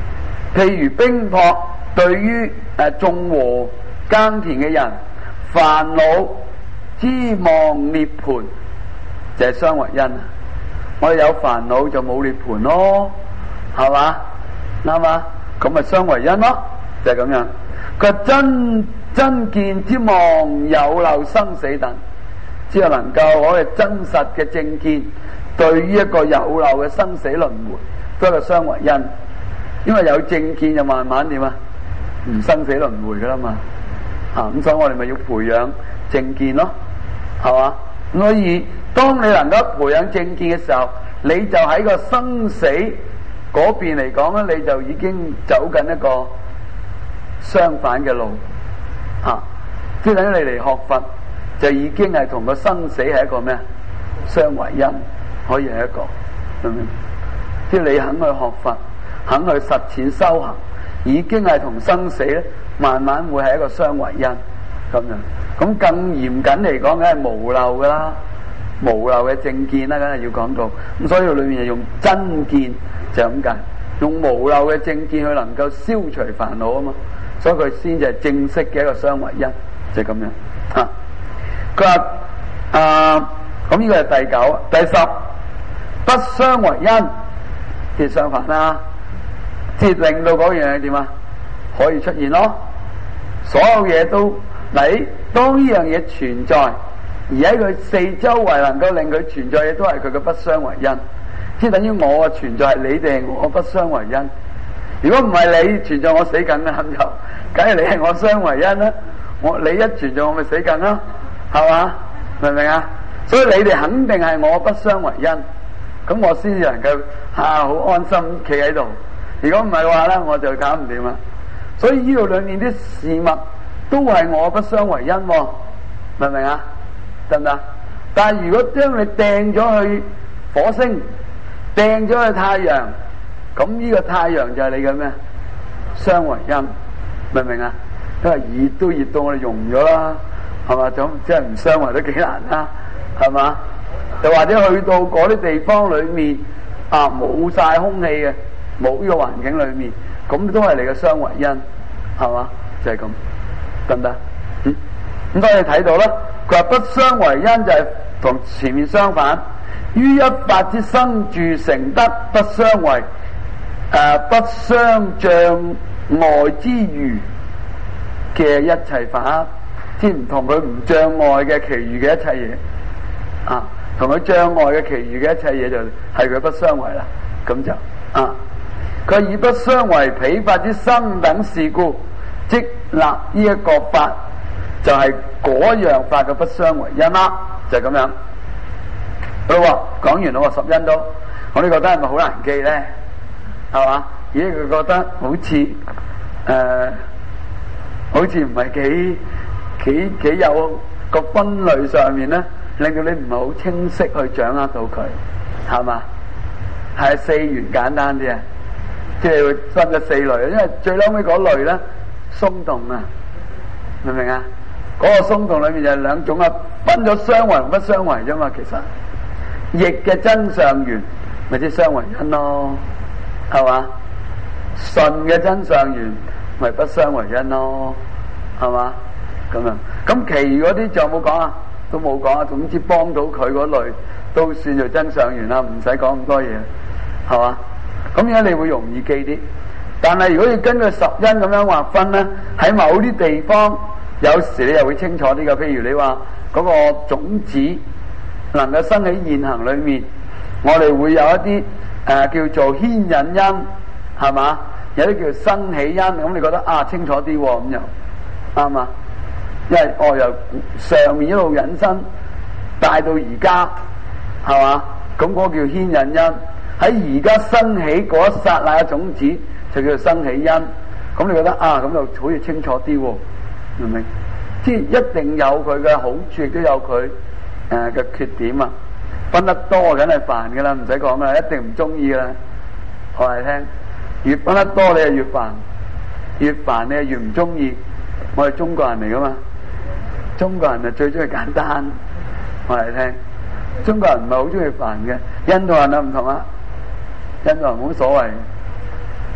A: 譬如冰雹對於誒種禾耕田嘅人，煩惱之望涅槃，就係相為因。我哋有煩惱就冇涅槃咯，係嘛？啱嘛？咁咪相為因咯，就係、是、咁樣。佢真真見之望有漏生死等，只係能夠我哋真實嘅正見，對於一個有漏嘅生死輪迴，都係個相為因。因為有正見就慢慢點啊，唔生死輪迴噶啦嘛。啊咁，所以我哋咪要培養正見咯，係嘛？所以當你能夠培養正見嘅時候，你就喺個生死嗰邊嚟講咧，你就已經走緊一個相反嘅路，吓、啊，即係等於你嚟學佛，就已經係同個生死係一個咩啊？相為因，可以係一個，明唔明？即係你肯去學佛，肯去實踐修行，已經係同生死咧，慢慢會係一個相為因咁樣。咁更嚴謹嚟講，梗係無漏噶啦，無漏嘅正見啦，梗係要講到。咁所以裏面係用真見就咁解，用無漏嘅正見去能夠消除煩惱啊嘛。所以佢先至係正式嘅一個相為因，就係咁樣啊。佢話啊，咁呢個係第九、第十，不相為因，即係相反啦，即係令到嗰樣嘢點啊，可以出現咯。所有嘢都嚟，當呢樣嘢存在，而喺佢四周圍能夠令佢存在嘅，都係佢嘅不相為因。即係等於我嘅存在係你哋，我不相為因。如果唔係你存在，我死緊啦，咁就梗係你係我相為因啦。我你一存在，我咪死緊啦，係嘛？明唔明啊？所以你哋肯定係我不相為因，咁我先至能夠吓好安心企喺度。如果唔係嘅話咧，我就搞唔掂啦。所以呢度裏面啲事物都係我不相為因，明唔明啊？得唔得？但係如果將你掟咗去火星，掟咗去太陽，咁呢個太陽就係你嘅咩？相為因，明唔明啊？因為熱都熱到我哋溶咗啦，係嘛？咁即係唔相為都幾難啦，係嘛？又或者去到嗰啲地方裏面啊，冇晒空氣嘅，冇呢個環境裏面，咁都係你嘅相為因，係嘛？就係、是、咁，得唔得？嗯，咁當你睇到啦，佢話不相為因就係同前面相反，於一法之生住成德不相為，誒、呃、不相障礙之餘嘅一切法，即唔同佢唔障礙嘅其餘嘅一切嘢啊，同佢障礙嘅其餘嘅一切嘢就係佢不相為啦。咁就啊，佢以不相為彼法之生等事故，即立呢一個法就係嗰樣法嘅不相為因啦，就係、是、咁樣。好喎，講完啦喎，十因都，我哋覺得係咪好難記咧？係嘛？咦，佢覺得好似誒、呃，好似唔係幾幾幾有個分類上面咧，令到你唔係好清晰去掌握到佢，係嘛？係四元簡單啲啊，即係會分咗四類，因為最嬲尾嗰類咧鬆動啊，明唔明啊？嗰、那個鬆動裏面就係兩種啊，分咗相為同不相為啫嘛，其實。逆嘅真相緣咪即相為因咯，係嘛？順嘅真相緣咪不相為因咯，係嘛？咁樣，咁其餘嗰啲就冇講啊，都冇講啊。總之幫到佢嗰類都算做真相緣啦，唔使講咁多嘢，係嘛？咁樣你會容易記啲。但係如果要根據十因咁樣劃分咧，喺某啲地方有時你又會清楚啲嘅。譬如你話嗰個種子能夠生喺現行裏面，我哋會有一啲誒、呃、叫做牽引因，係嘛？有啲叫生起因，咁你覺得啊清楚啲咁又啱嘛？因為我由上面一路引申帶到而家，係嘛？咁嗰個叫牽引因，喺而家生起嗰一剎那嘅種子就叫做生起因。咁你覺得啊咁就好似清楚啲，明唔明？即係一定有佢嘅好處，亦都有佢誒嘅缺點啊！分得多梗係煩噶啦，唔使講啦，一定唔中意噶啦。我嚟聽，越分得多你就越煩，越煩你就越唔中意。我係中國人嚟噶嘛，中國人就最中意簡單。我嚟聽，中國人唔係好中意煩嘅，印度人啊唔同啊，印度人冇所謂，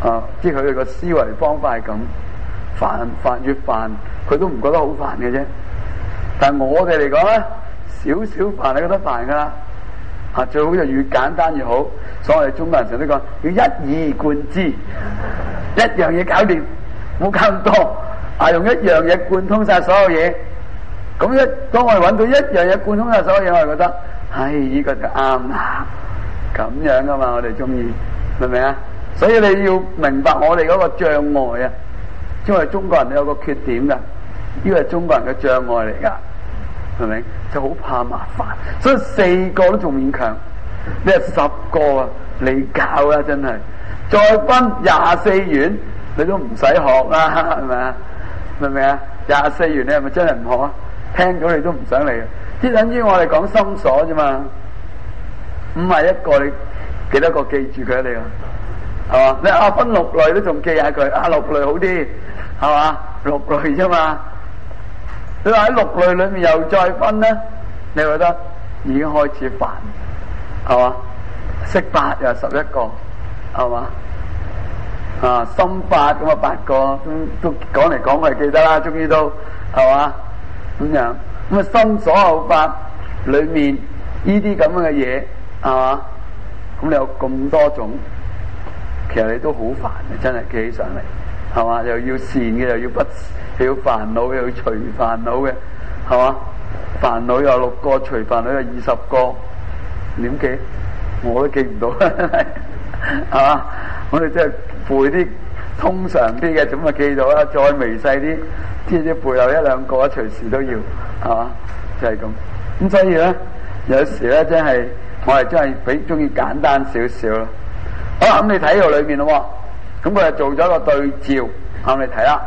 A: 啊，即係佢哋個思維方法係咁，煩煩越煩，佢都唔覺得好煩嘅啫。但係我哋嚟講咧，少少煩你覺得煩噶啦，啊最好就越簡單越好。所以我哋中國人成日都講要一以貫之，一樣嘢搞掂，冇搞咁多，啊用一樣嘢貫通晒所有嘢。咁一當我哋揾到一樣嘢貫通晒所有嘢，我哋覺得，唉呢個就啱啦，咁樣噶嘛，我哋中意，明唔明啊？所以你要明白我哋嗰個障礙啊，因為中國人有個缺點噶，呢個係中國人嘅障礙嚟噶，明唔明？就好怕麻煩，所以四個都仲勉強，你係十個啊，你教啦真係，再分廿四元你都唔使學啦，係咪啊？明唔明啊？廿四元你係咪真係唔學啊？聽咗你都唔想嚟嘅，即係等於我哋講心所啫嘛，唔係一個你幾多個記住佢你啊？係嘛？你啊分六類都仲記下佢，啊六類好啲，係嘛？六類啫嘛。你話喺六類裏面又再分咧，你覺得已經開始煩，係嘛？識八又十一個，係嘛？啊心法咁啊八個，都都講嚟講去記得啦，終於都係嘛？咁樣咁啊心所後法裏面呢啲咁樣嘅嘢，係嘛？咁你有咁多種。其實你都好煩嘅，真係記起上嚟，係嘛？又要善嘅，又要不，又要煩惱，又要除煩惱嘅，係嘛？煩惱有六個，除煩惱有二十個，點記？我都記唔到，真係，係嘛？我哋真係背啲通常啲嘅，咁啊記到啦。再微細啲，即係背漏一兩個，隨時都要，係嘛？就係咁。咁所以咧，有時咧真係我係真係比中意簡單少少咯。好啦，咁你睇到裏面咯，咁佢就做咗個對照，咁你睇啦。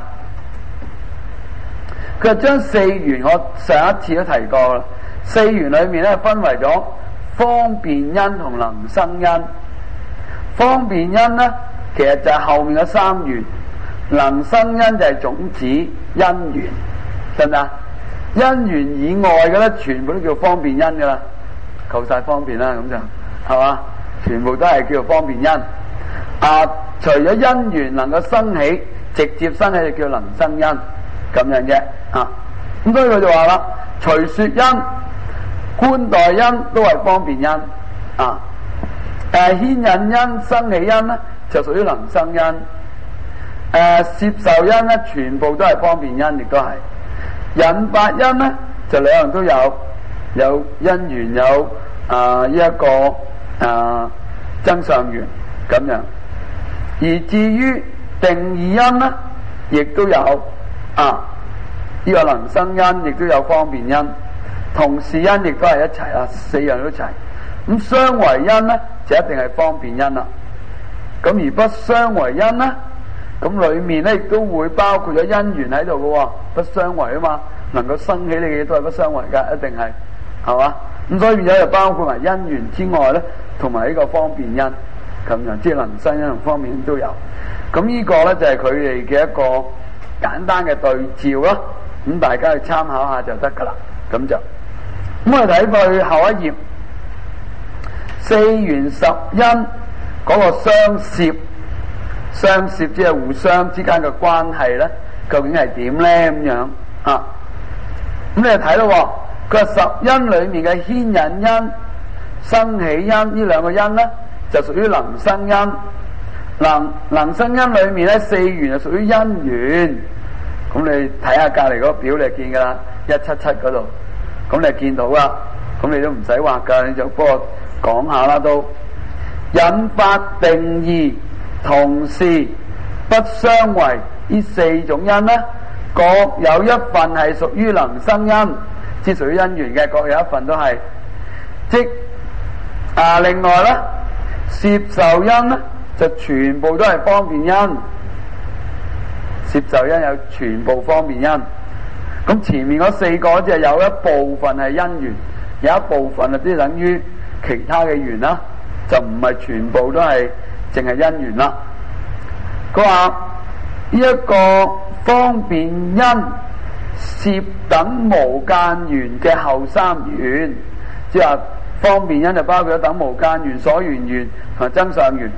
A: 佢就將四緣，我上一次都提過啦。四緣裏面咧分為咗方便因同能生因。方便因咧，其實就係後面嘅三緣；能生因就係種子因緣，得唔得？因緣以外嘅咧，全部都叫方便因噶啦，夠晒方便啦，咁就係嘛？全部都係叫做方便因，啊！除咗因緣能夠生起，直接生起就叫能生因，咁樣啫，啊！咁所以佢就話啦，隨說因、觀待因都係方便因，啊！誒牽引因、生起因咧就屬於能生因，誒、啊、攝受因咧全部都係方便因，亦都係引發因咧就兩樣都有，有因緣有啊呢一個。啊，增上緣咁樣，而至於定義因咧，亦都有啊，呢、這個能生因，亦都有方便因，同事因亦都係一齊啊，四樣都齊。咁相違因咧，就一定係方便因啦。咁而不相違因咧，咁裏面咧亦都會包括咗因緣喺度嘅，不相違啊嘛，能夠生起你嘅嘢都係不相違噶，一定係，係嘛？咁所以變咗就包括埋因緣之外咧。同埋呢個方便因咁樣，即係能生因同方便因都有。咁呢個咧就係佢哋嘅一個簡單嘅對照咯。咁大家去參考下就得噶啦。咁就咁我哋睇佢後一頁，四緣十因嗰個相攝，相攝即係互相之間嘅關係咧，究竟係點咧？咁樣啊？咁你就睇咯，佢話十因裏面嘅牽引因、生起因呢兩個因咧，就屬於能生因。能能生因裏面咧，四緣就屬於因緣。咁你睇下隔籬嗰個表，你就見噶啦，一七七嗰度，咁你就見到啦。咁你都唔使畫噶，你就幫我講下啦都。引發定義同事不相違呢四種因咧，各有一份係屬於能生因，即係屬於因緣嘅，各有一份都係。即啊，另外咧，攝受因咧就全部都係方便因，攝受因有全部方便因。咁前面嗰四個即係有一部分係因緣，有一部分啊即係等於其他嘅緣啦，就唔係全部都係淨係因緣啦。佢話呢一個方便因攝等無間緣嘅後三緣，即係話方便因就包括咗等無間緣、所緣緣同埋增上緣。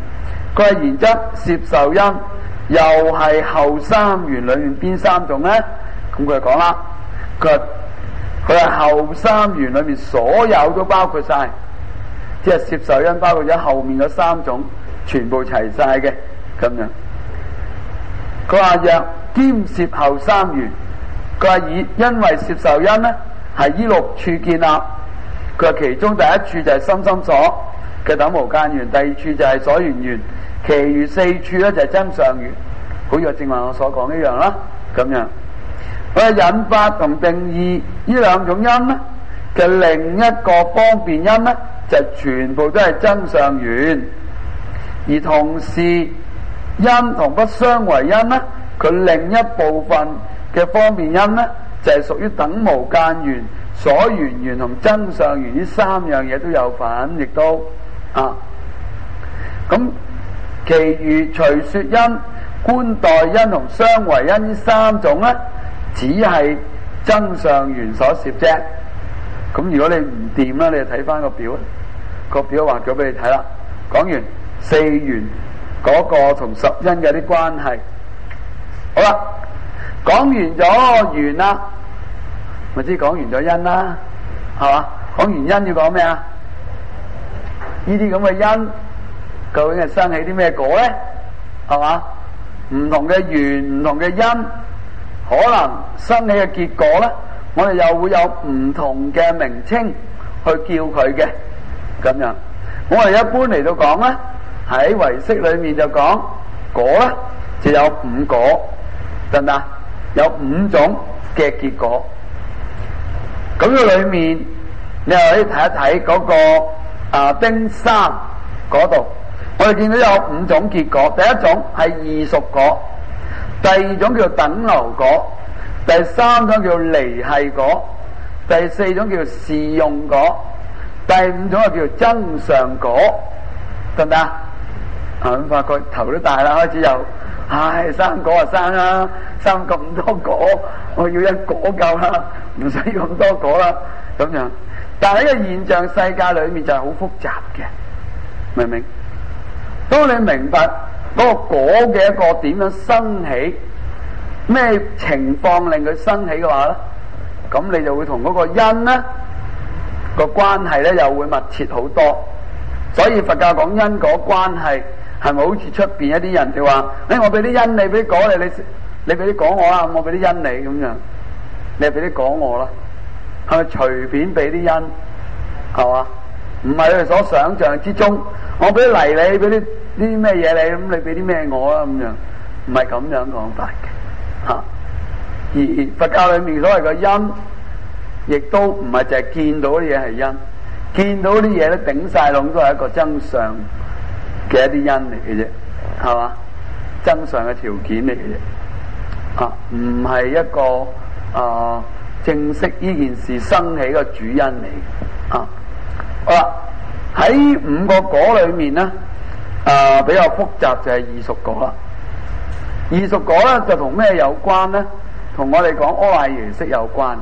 A: 佢係然則攝受因又係後三緣裏面邊三種咧？咁佢就講啦，佢佢係後三緣裏面所有都包括晒，即係攝受因包括咗後面嗰三種，全部齊晒嘅咁樣。佢話若兼攝後三緣，佢話以因為攝受因咧係依六處建立，佢話其中第一處就係心心所嘅等無間緣，第二處就係所緣緣，其餘四處咧就係增上緣，好似正話我所講一樣啦，咁樣。佢話引發同定義呢兩種因咧嘅另一個方便因咧，就全部都係增上緣，而同時因同不相違因咧，佢另一部分嘅方便因咧，就係屬於等無間緣、所緣緣同增上緣呢三樣嘢都有份，亦都啊。咁其餘隨說因、觀待因同相違因呢三種咧，只係增上緣所攝啫。咁如果你唔掂啦，你就睇翻個表，個表畫咗俾你睇啦。講完四緣嗰個同十因嘅啲關係，好啦，講完咗緣啦，咪知講完咗因啦，係嘛？講完因要講咩啊？呢啲咁嘅因究竟係生起啲咩果咧？係嘛？唔同嘅緣，唔同嘅因，可能生起嘅結果咧，我哋又會有唔同嘅名稱去叫佢嘅咁樣。我哋一般嚟到講咧，喺唯識裏面就講果咧就有五果，得唔得？有五種嘅結果。咁嘅裏面，你又可以睇一睇嗰個啊丁三嗰度，我哋見到有五種結果。第一種係異熟果，第二種叫等流果，第三種叫離繫果，第四種叫士用果，第五種就叫增上果，得唔得？啊咁發覺頭都大啦，開始又唉生果啊生啦，生咁多果，我要一果夠啦，唔使咁多果啦咁樣。但係呢個現象世界裏面就係好複雜嘅，明唔明？當你明白嗰個果嘅一個點樣生起，咩情況令佢生起嘅話咧，咁你就會同嗰個因咧個關係咧又會密切好多。所以佛教講因果關係，係咪好似出邊一啲人就話：誒，我俾啲因你，俾啲果你，你你俾啲果我啦，我俾啲因你咁樣，你俾啲果我啦，係咪隨便俾啲因？係嘛？唔係佢哋所想象之中，我俾啲泥你，俾啲呢啲咩嘢你，咁你俾啲咩我啦咁樣，唔係咁樣講法嘅吓。而佛教裏面所謂嘅因，亦都唔係淨係見到啲嘢係因，見到啲嘢咧頂晒籠都係一個真相嘅一啲因嚟嘅啫，係嘛？真相嘅條件嚟嘅啫，啊，唔係一個啊、呃、正式呢件事生起嘅主因嚟嘅，啊，好啦，喺五個果裏面咧，啊、呃、比較複雜就係異熟果啦。異熟果咧就同咩有關咧？同我哋講阿賴耶識有關，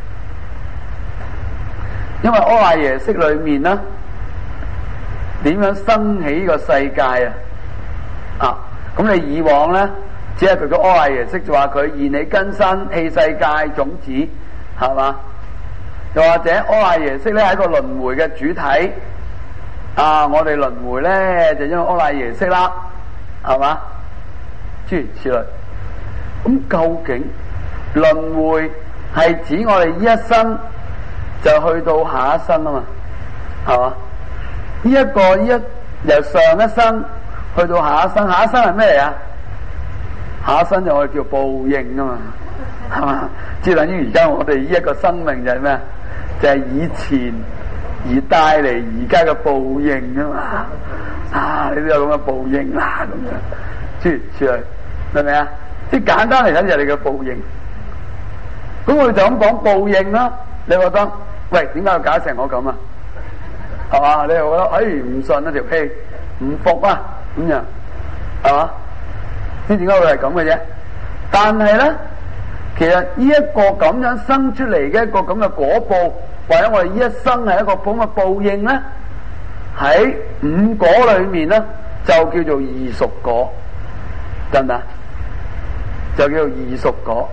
A: 因為阿賴耶識裏面咧，點樣生起呢個世界啊？啊，咁你以往咧，只係讀咗阿賴耶識就話佢現起根身器世界種子，係嘛？又或者阿賴耶識咧係一個輪迴嘅主體，啊，我哋輪迴咧就因為阿賴耶識啦，係嘛？諸如此類。咁究竟輪迴係指我哋呢一生就去到下一生啊嘛？係嘛？呢一個呢一由上一生去到下一生，下一生係咩嚟啊？下一生就我哋叫報應啊嘛，係嘛？即係等於而家我哋呢一個生命就係咩？就係、是、以前而帶嚟而家嘅報應啊嘛。啊，你都有咁嘅報應啦，咁樣，諸如此類，明唔明啊？即係簡單嚟睇就係你嘅報應。咁我哋就咁講報應啦。你覺得喂，點解要搞成我咁啊？係嘛？你又覺得哎唔信啊條氣，唔服啊咁樣，係嘛？先點解會係咁嘅啫？但係咧，其實呢一個咁樣生出嚟嘅一個咁嘅果報，或者我哋呢一生係一個咁嘅報應咧，喺五果裏面咧， 就叫做異熟果，得唔得？就叫做異熟果。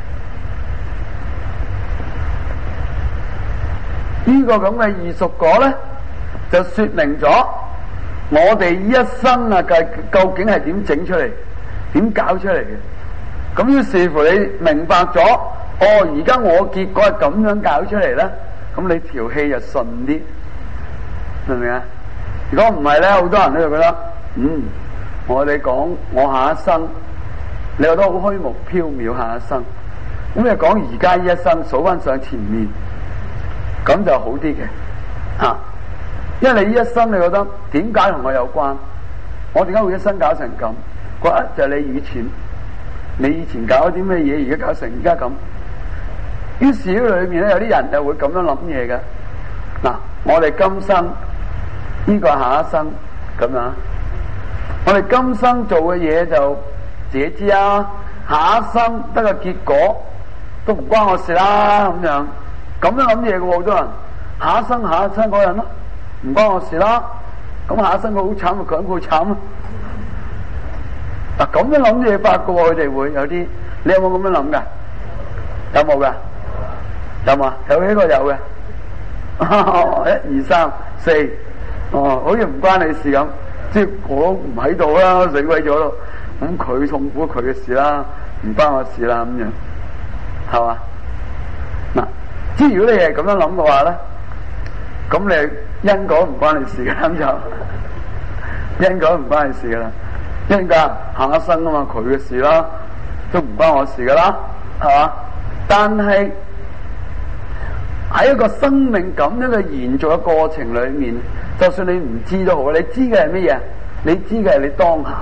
A: 呢個咁嘅異熟果咧，就說明咗我哋一生啊，究究竟係點整出嚟，點搞出嚟嘅。咁於是乎你明白咗，哦，而家我結果係咁樣搞出嚟咧，咁你條氣就順啲，明唔明啊？如果唔係咧，好多人咧就覺得，嗯，我哋講我下一生，你覺得好虛無縹緲下一生，咁你講而家呢一生數翻上前面，咁就好啲嘅，吓、啊，因為你呢一生你覺得點解同我有關？我點解會一生搞成咁？覺得就係你以前，你以前搞啲咩嘢，而家搞成而家咁。於是呢裏面咧，有啲人就會咁樣諗嘢嘅。嗱，我哋今生呢個下一生咁樣，我哋今生做嘅嘢就自己知啊，下一生得個結果都唔關我事啦，咁樣咁樣諗嘢嘅好多人，下一生下一生嗰人咯，唔關我事啦，咁下一生佢好慘，咪佢好慘咯。嗱，咁樣諗嘢法嘅喎，佢哋會有啲，你有冇咁樣諗噶？有冇噶？有冇啊？有幾個有嘅？一二三四，哦，好似唔關你事咁，即係我唔喺度啦，死鬼咗咯。咁佢痛苦佢嘅事啦，唔關我事啦，咁樣係嘛？嗱，即係如果你係咁樣諗嘅話咧，咁你因果唔關你事嘅，咁就因果唔關你事噶啦。因噶下一生啊嘛，佢嘅事啦，都唔關我事噶啦，係嘛？但係喺一個生命咁樣嘅延續嘅過程裏面，就算你唔知都好，你知嘅係乜嘢？你知嘅係你當下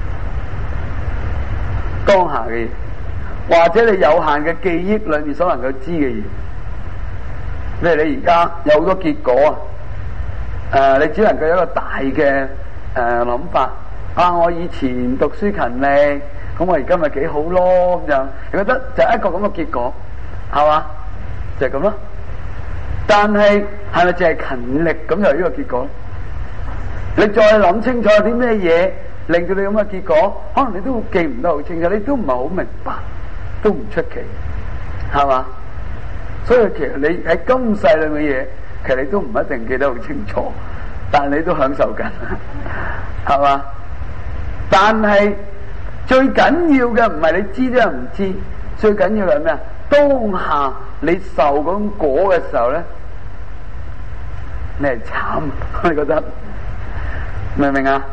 A: 當下嘅嘢，或者你有限嘅記憶裏面所能夠知嘅嘢。譬如你而家有好多結果啊，誒、呃，你只能夠有一個大嘅誒諗法。啊！我以前讀書勤力，咁我而家咪幾好咯咁樣，你覺得就係一個咁嘅結果，係嘛？就係咁咯。但係係咪淨係勤力咁就係呢個結果？你再諗清楚有啲咩嘢令到你咁嘅結果，可能你都記唔得好清楚，你都唔係好明白，都唔出奇，係嘛？所以其實你喺今世裏嘅嘢，其實你都唔一定記得好清楚，但係你都享受緊，係嘛？但係最緊要嘅唔係你知定係唔知，最緊要係咩啊？當下你受嗰種果嘅時候咧，你係慘，你覺得明唔明啊？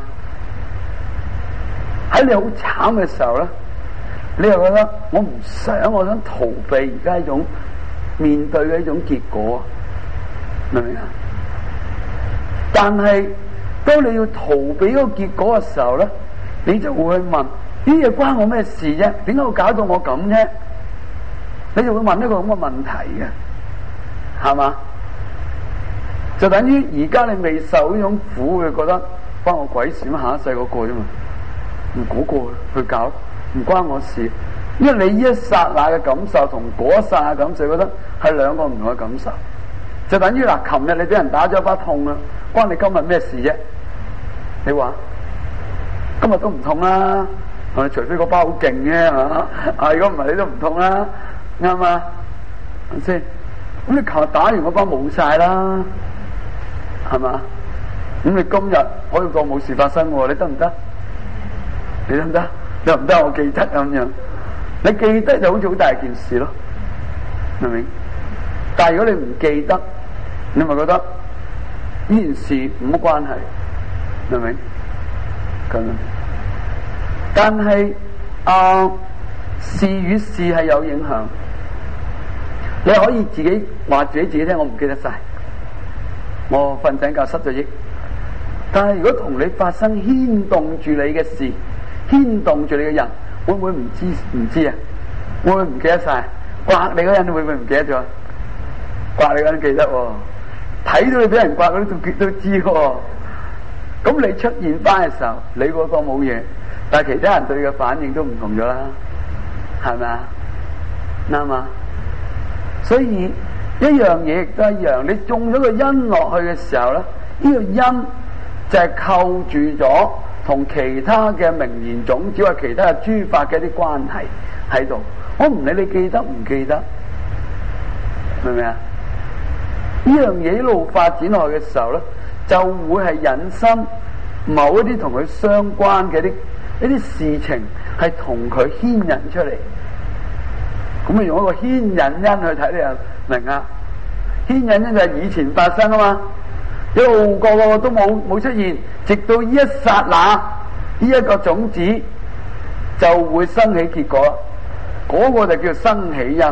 A: 喺你好慘嘅時候咧，你又覺得我唔想，我想逃避而家呢種面對嘅呢種結果，明唔明啊？但係當你要逃避嗰個結果嘅時候咧，你就會去問：呢嘢關我咩事啫？點解會搞到我咁啫？你就會問一個咁嘅問題嘅，係嘛？就等於而家你未受呢種苦，你覺得關我鬼事咩？下一世嗰個啫嘛，唔嗰個去搞，唔關我事。因為你呢一剎那嘅感受同嗰一剎那嘅感受，覺得係兩個唔同嘅感受。就等於嗱，琴日你俾人打咗一巴痛啊，關你今日咩事啫？你話？今日都唔痛啦，係咪？除非個包好勁啫，係嘛？啊，如果唔係你都唔痛啦，啱嘛？係咪先？咁你琴日打完個包冇晒啦，係嘛？咁你今日可以當冇事發生喎，你得唔得？你得唔得？得唔得？我記得咁樣，你記得就好似好大件事咯，明唔明？但係如果你唔記得，你咪覺得呢件事冇乜關係，明唔明？咁，但係啊，事與事係有影響。你可以自己話自己自己聽，我唔記得晒，我瞓醒覺失咗憶。但係如果同你發生牽動住你嘅事，牽動住你嘅人，會唔會唔知唔知啊？會唔會唔記得晒？刮你嗰人會唔會唔記得咗？刮你嗰人記得喎，睇到你俾人刮嗰啲都都知喎。咁你出現翻嘅時候，你嗰個冇嘢，但係其他人對你嘅反應都唔同咗啦，係咪啊？啱啊！所以一樣嘢亦都一樣，你種咗個因落去嘅時候咧，呢個因就係扣住咗同其他嘅名言種子或其他嘅諸法嘅一啲關係喺度。我唔理你記得唔記得，明唔明啊？呢樣嘢一路發展落去嘅時候咧，就會係引申某一啲同佢相關嘅啲一啲事情，係同佢牽引出嚟。咁啊，用一個牽引因去睇，你就明啊？牽引因就係以前發生啊嘛，一路個個都冇冇出現，直到呢一剎那，呢一個種子就會生起結果，嗰、那個就叫生起因，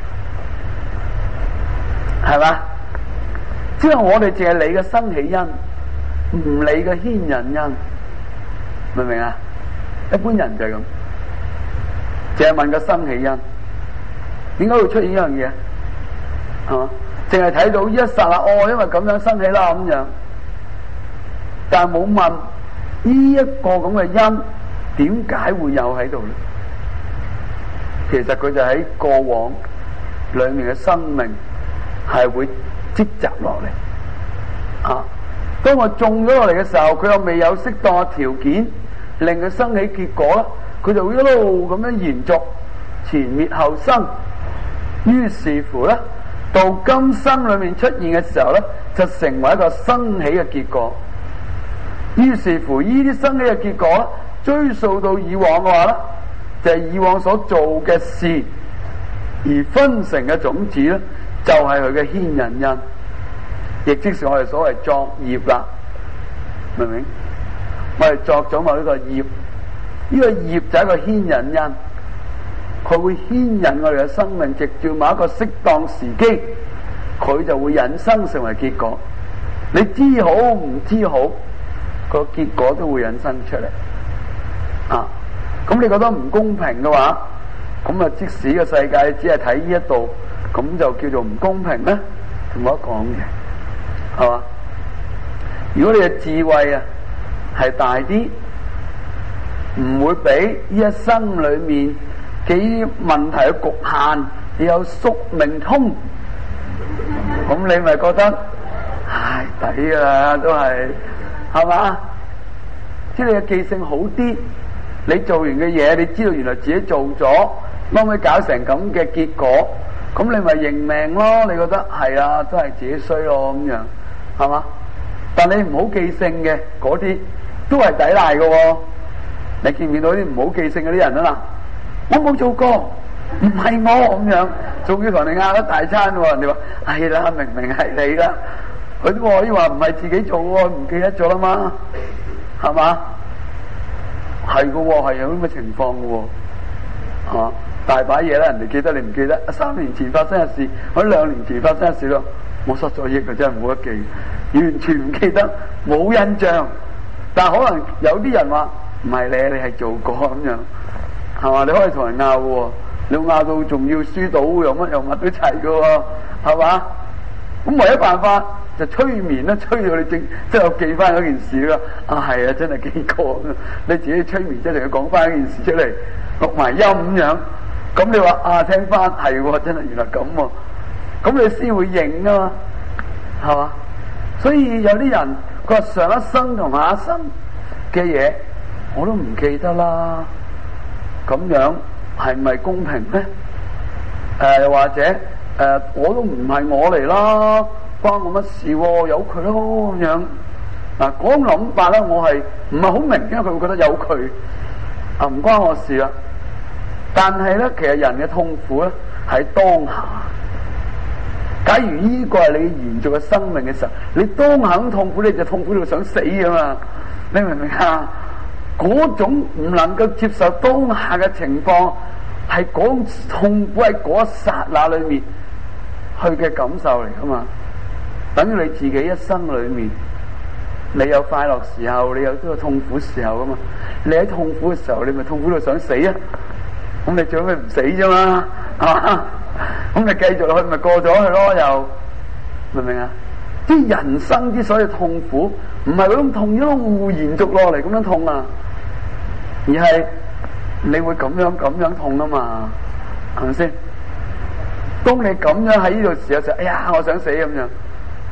A: 係嘛？即係我哋淨係理嘅生起因，唔理嘅牽引因，明唔明啊？一般人就係咁，淨係問個生起因，點解會出現呢樣嘢？係嘛？淨係睇到一剎那，哦，因為咁樣生起啦咁樣，但係冇問呢一個咁嘅因點解會有喺度咧？其實佢就喺過往裏面嘅生命係會積集落嚟啊！當我種咗落嚟嘅時候，佢又未有適當嘅條件令佢生起結果啦，佢就會一路咁樣延續，前滅後生。於是乎咧，到今生裏面出現嘅時候咧，就成為一個生起嘅結果。於是乎，呢啲生起嘅結果咧，追溯到以往嘅話咧，就係、是、以往所做嘅事而分成嘅種子咧，就係佢嘅牽引因，亦即是我哋所謂作業啦，明唔明？我哋作咗某呢個業，呢、這個業就係一個牽引因。佢會牽引我哋嘅生命，直至某一個適當時機，佢就會引申成為結果。你知好唔知好，個結果都會引申出嚟。啊，咁你覺得唔公平嘅話，咁啊即使個世界只係睇呢一度，咁就叫做唔公平咧，同我講嘅，係嘛？如果你嘅智慧啊係大啲，唔會俾呢一生裏面幾啲問題嘅局限，你有宿命通，咁你咪覺得唉抵啦，都係係嘛？即係你嘅記性好啲，你做完嘅嘢，你知道原來自己做咗，可唔可以搞成咁嘅結果？咁你咪認命咯？你覺得係啊，都係自己衰咯咁樣，係嘛？但你唔好記性嘅嗰啲，都係抵賴嘅喎。你見唔見到啲唔好記性嗰啲人啊啦？我冇做過，唔係我咁樣，仲要同你拗一大餐喎。人哋話係啦，明明係你啦，佢都可以話唔係自己做喎，唔記得咗啦嘛，係嘛？係嘅喎，係有咁嘅情況嘅喎，啊，大把嘢啦，人哋記得你唔記得，三年前發生嘅事，或者兩年前發生嘅事咯，我失咗憶啊，真係冇得記，完全唔記得，冇印象。但係可能有啲人話唔係你，你係做過咁樣。係嘛？你可以同人拗嘅，你拗到仲要輸到又乜又乜都齊嘅，係嘛？咁唯一辦法就催眠啦，催到你正即係記翻嗰件事啦。啊，係啊，真係記過，你自己催眠即係同佢講翻嗰件事出嚟，錄埋音咁樣。咁你話啊，聽翻係真係原來咁喎，咁你先會認啊嘛，係嘛？所以有啲人佢話上一生同下一生嘅嘢我都唔記得啦。咁樣係咪公平咧？誒、呃，或者誒、呃，我都唔係我嚟啦，關我乜事？有佢咯咁樣。嗱，嗰種諗法咧，我係唔係好明，因為佢會覺得有佢啊，唔關我事啦。但係咧，其實人嘅痛苦咧喺當下。假如呢個係你延續嘅生命嘅時候，你當下咁痛苦，你就痛苦到想死噶嘛？你明唔明啊？嗰種唔能夠接受當下嘅情況，係嗰種痛苦喺嗰一剎那裏面去嘅感受嚟噶嘛？等於你自己一生裏面，你有快樂時候，你有都有痛苦時候噶嘛？你喺痛苦嘅時候，你咪痛苦到想死啊！咁你最尾唔死啫嘛？啊，咁你繼續落去咪過咗去咯？又明唔明啊？啲人生之所以痛苦，唔係嗰種痛一路延續落嚟咁樣痛啊，而係你會咁樣咁樣痛啊嘛，係咪先？當你咁樣喺呢度時候就，哎呀，我想死咁樣，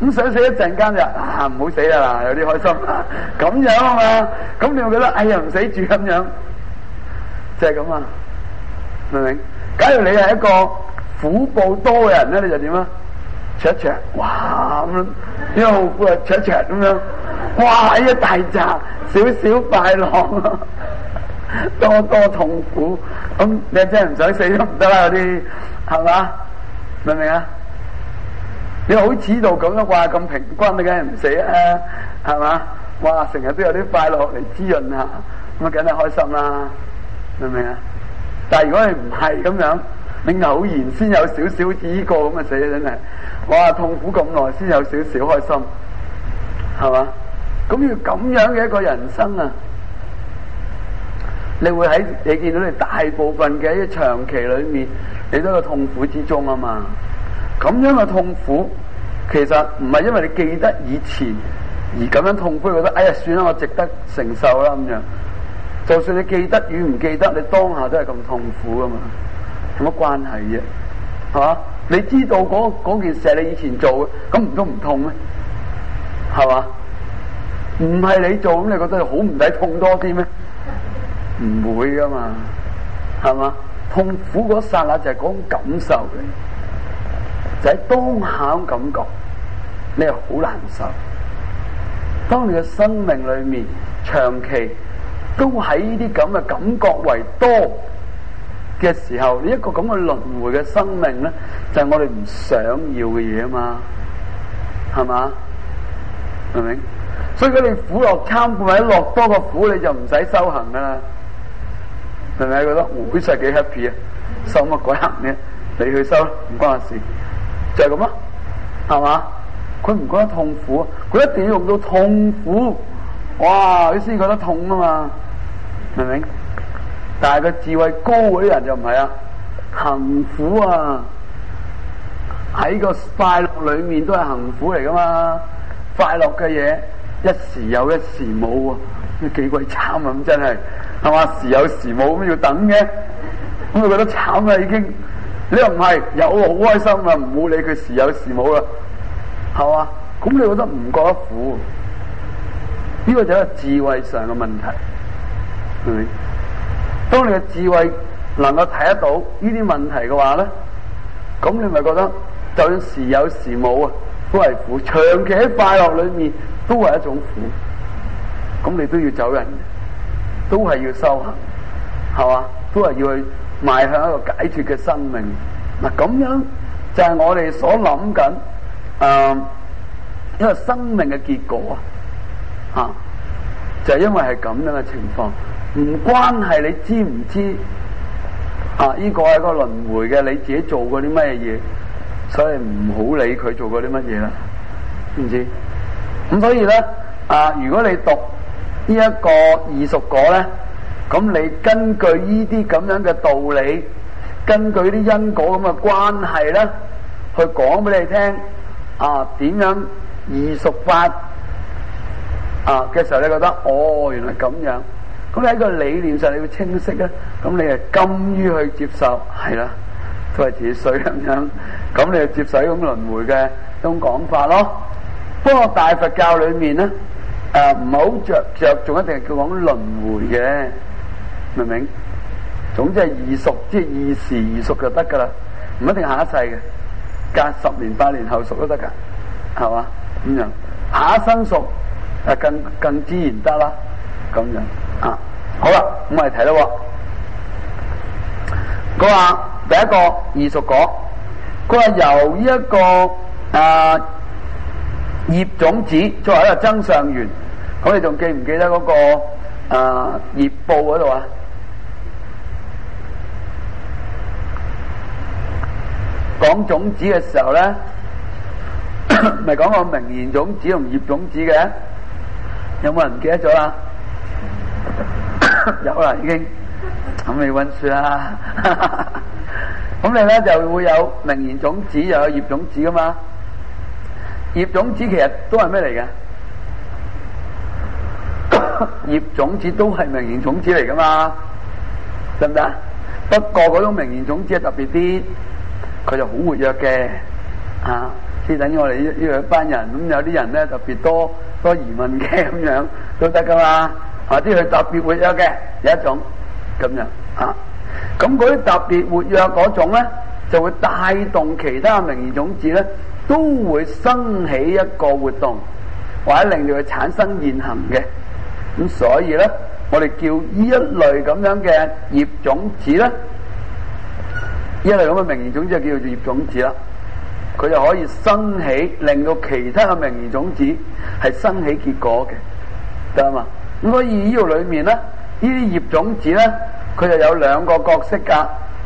A: 咁想死一陣間就啊唔好死啦，有啲開心咁樣啊嘛，咁你會覺得哎呀唔死住咁樣，就係咁啊，明唔明？假如你係一個苦報多嘅人咧，你就點啊？灼一灼，哇咁樣，呢個好苦啊，灼一灼咁樣，哇一大扎，少少快樂，多多痛苦，咁你真係唔想死都唔得啦，嗰啲係嘛？明唔明啊？你好似度咁樣，哇咁平均，你梗係唔死啊，係嘛？哇成日都有啲快樂嚟滋潤下，咁啊梗係開心啦，明唔明啊？但係如果你唔係咁樣，你偶然先有少少呢個咁嘅死，真係哇痛苦咁耐先有少少開心，係嘛？咁要咁樣嘅一個人生啊，你會喺你見到你大部分嘅一長期裏面，你都喺痛苦之中啊嘛。咁樣嘅痛苦，其實唔係因為你記得以前而咁樣痛苦，覺得哎呀算啦，我值得承受啦咁樣。就算你記得與唔記得，你當下都係咁痛苦噶嘛，有乜關係啫？係嘛？你知道嗰嗰件事係你以前做嘅，咁唔通唔痛咩？係嘛？唔係你做咁，你覺得好唔抵痛多啲咩？唔會噶嘛，係嘛？痛苦嗰剎那就係嗰種感受嘅，就喺當下種感覺，你係好難受。當你嘅生命裏面長期都喺呢啲咁嘅感覺為多嘅時候，呢一個咁嘅輪迴嘅生命咧，就係我哋唔想要嘅嘢啊嘛，係嘛？明唔明？所以如果你苦樂參半或者落多個苦，你就唔使修行噶啦，明唔明？覺得我實幾 happy 啊，修乜鬼行呢？你去修，唔關我事，就係咁咯，係嘛？佢唔覺得痛苦，佢一定要用到痛苦，哇！佢先覺得痛啊嘛，明唔明？但係個智慧高嗰啲人就唔係啊，行苦啊，喺個快樂裏面都係行苦嚟噶嘛，快樂嘅嘢一時有一時冇啊，幾鬼慘啊！咁真係係嘛，時有時冇咁要等嘅，咁佢覺得慘啦已經。你又唔係有好開心啊，唔好理佢時有時冇啦，係嘛？咁你覺得唔覺得苦？呢個就係一個智慧上嘅問題，係咪？當你嘅智慧能夠睇得到呢啲問題嘅話咧，咁你咪覺得就算時有時冇啊，都係苦。長期喺快樂裏面都係一種苦，咁你都要走人，都係要修行，係嘛？都係要去邁向一個解脫嘅生命。嗱，咁樣就係我哋所諗緊誒一個生命嘅結果啊！嚇，就係因為係咁樣嘅情況，唔關係你知唔知啊？呢個係個輪迴嘅，你自己做過啲乜嘢，所以唔好理佢做過啲乜嘢啦，知唔知？咁所以咧啊，如果你讀呢一個異熟果咧，咁你根據呢啲咁樣嘅道理，根據啲因果咁嘅關係咧，去講俾你聽啊，點樣異熟法啊嘅時候，你覺得哦，原來咁樣，咁你喺個理念上你要清晰咧，咁你係甘於去接受，係啦，都係自己水咁樣，咁你就接受呢種輪迴嘅一種講法咯。不過大佛教裏面咧，誒唔係好着着重一定係叫講輪迴嘅。明唔明？總之係異熟，即係異時異熟就得噶啦，唔一定下一世嘅，隔十年八年後熟都得噶，係嘛？咁樣下一生熟，誒更更自然得啦，咁樣啊。好啦，咁我哋睇啦。佢話第一個異熟果，佢話由呢一個啊業種子作為一個增上緣，咁你仲記唔記得嗰個啊業報嗰度啊？講種子嘅時候咧，咪講個名言種子同業種子嘅，有冇人記得咗啦？有啦，已經咁你溫書啦。咁你咧就會有名言種子，又有業種子噶嘛？業種子其實都係咩嚟嘅？業種子都係名言種子嚟噶嘛？得唔得？不過嗰種名言種子係特別啲。佢就好活躍嘅，啊， 即係等於我哋呢呢一班人，咁有啲人咧特別多多疑問嘅咁樣都得噶嘛，或者佢特別活躍嘅有一種咁樣啊。咁嗰啲特別活躍嗰種咧，就會帶動其他名言種子咧，都會生起一個活動，或者令到佢產生現行嘅。咁所以咧，我哋叫呢一類咁樣嘅業種子咧，呢一類咁嘅名言種子就叫做業種子啦。佢就可以生起，令到其他嘅名言種子係生起結果嘅，得嘛？咁所以呢度裏面咧，呢啲業種子咧，佢就有兩個角色噶。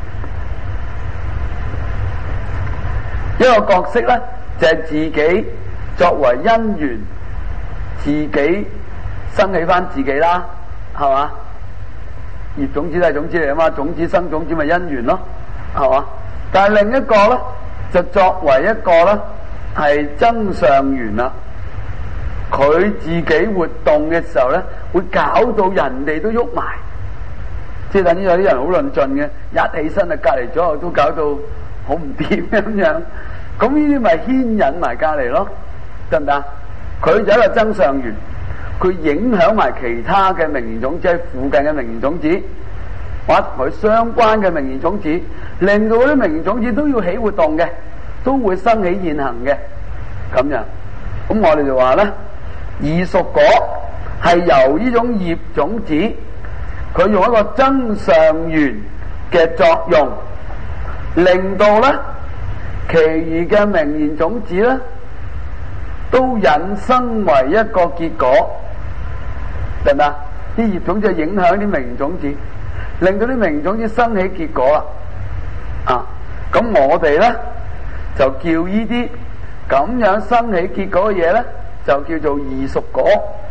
A: 一個角色咧就係、是、自己作為因緣，自己生起翻自己啦，係嘛？業種子都係種子嚟啊嘛，種子生種子咪因緣咯，係嘛？但係另一個咧，就作為一個咧係增上緣啦，佢自己活動嘅時候咧，會搞到人哋都喐埋，即係等於有啲人好論盡嘅，一起身啊隔離左右都搞到好唔掂咁樣，咁呢啲咪牽引埋隔離咯，得唔得？佢就一個增上緣，佢影響埋其他嘅名言種子，喺附近嘅名言種子，或同佢相關嘅名言種子，令到嗰啲名言種子都要起活動嘅，都會生起現行嘅，咁樣。咁我哋就話咧，異熟果係由呢種業種子，佢用一個增上緣嘅作用，令到咧其餘嘅名言種子咧都引申為一個結果，明唔明啊？啲業種子影響啲名言種子，令到啲名言種子生起結果啦。啊，咁我哋咧就叫呢啲咁樣生起結果嘅嘢咧，就叫做異熟果，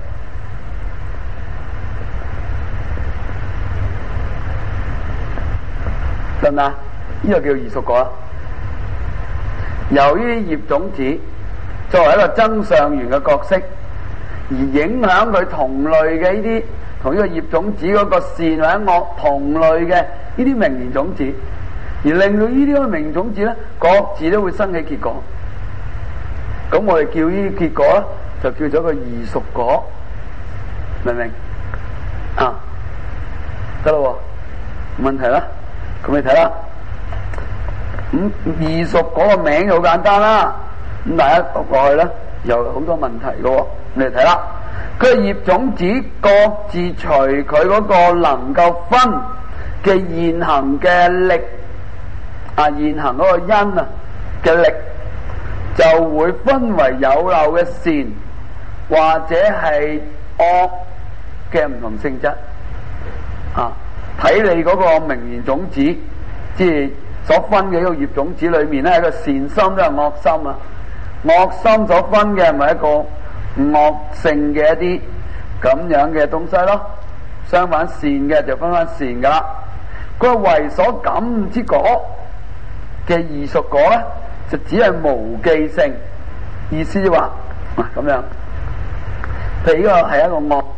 A: 得唔得？呢個叫異熟果啦。由呢啲業種子作為一個增上緣嘅角色，而影響佢同類嘅呢啲同呢個業種子嗰個善或者惡同類嘅呢啲名言種子，而令到呢啲咁嘅名言種子咧，各自都會生起結果。咁我哋叫呢啲結果咧，就叫做一個異熟果，明唔明？啊，得咯，冇問題啦。咁你睇啦，咁異熟果個名好簡單啦。咁大家讀落去咧，有好多問題嘅。你嚟睇啦，佢係業種子各自隨佢嗰個能夠分嘅現行嘅力，啊現行嗰個因啊嘅力，就會分為有漏嘅善或者係惡嘅唔同性質。啊，睇你嗰個名言種子，即係所分嘅一個業種子裏面咧，係一個善心都係惡心啊。惡心所分嘅係咪一個惡性嘅一啲咁樣嘅東西咯？相反善嘅就分翻善噶啦。佢為所感悟之果嘅異熟果咧，就只係無記性，意思話啊咁樣。譬如呢個係一個惡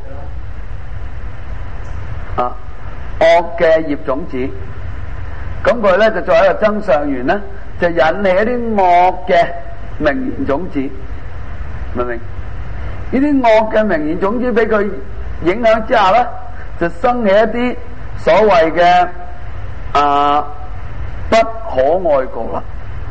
A: 啊惡嘅業種子，咁佢咧就作為一個增上緣咧，就引起一啲惡嘅名言種子，明唔明？呢啲惡嘅名言種子俾佢影響之下咧，就生起一啲所謂嘅啊不可愛果啦，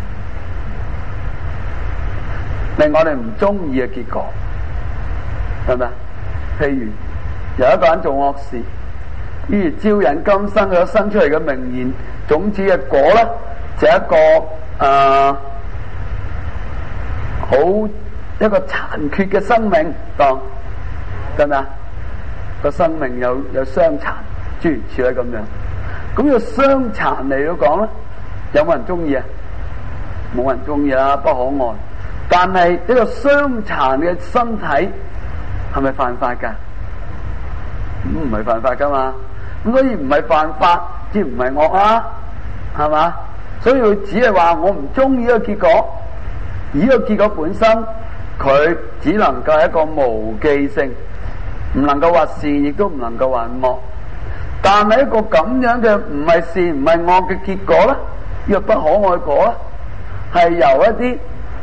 A: 令我哋唔中意嘅結果，係咪啊？譬如有一個人做惡事，於是招引今生佢生出嚟嘅名言種子嘅果咧，就係一個啊好一個殘缺嘅生命，當得咪啊？個生命有有傷殘，諸如此類咁樣。咁個傷殘嚟到講咧，有冇人中意啊？冇人中意啦，不可愛。但係呢個傷殘嘅身體係咪犯法噶？咁唔係犯法噶嘛？咁所以唔係犯法，即唔係惡啊？係嘛？所以佢只係話我唔中意呢個結果。而呢個結果本身，佢只能夠係一個無記性，唔能夠話善，亦都唔能夠話惡。但係一個咁樣嘅唔係善唔係惡嘅結果咧，呢個不可愛果咧，係由一啲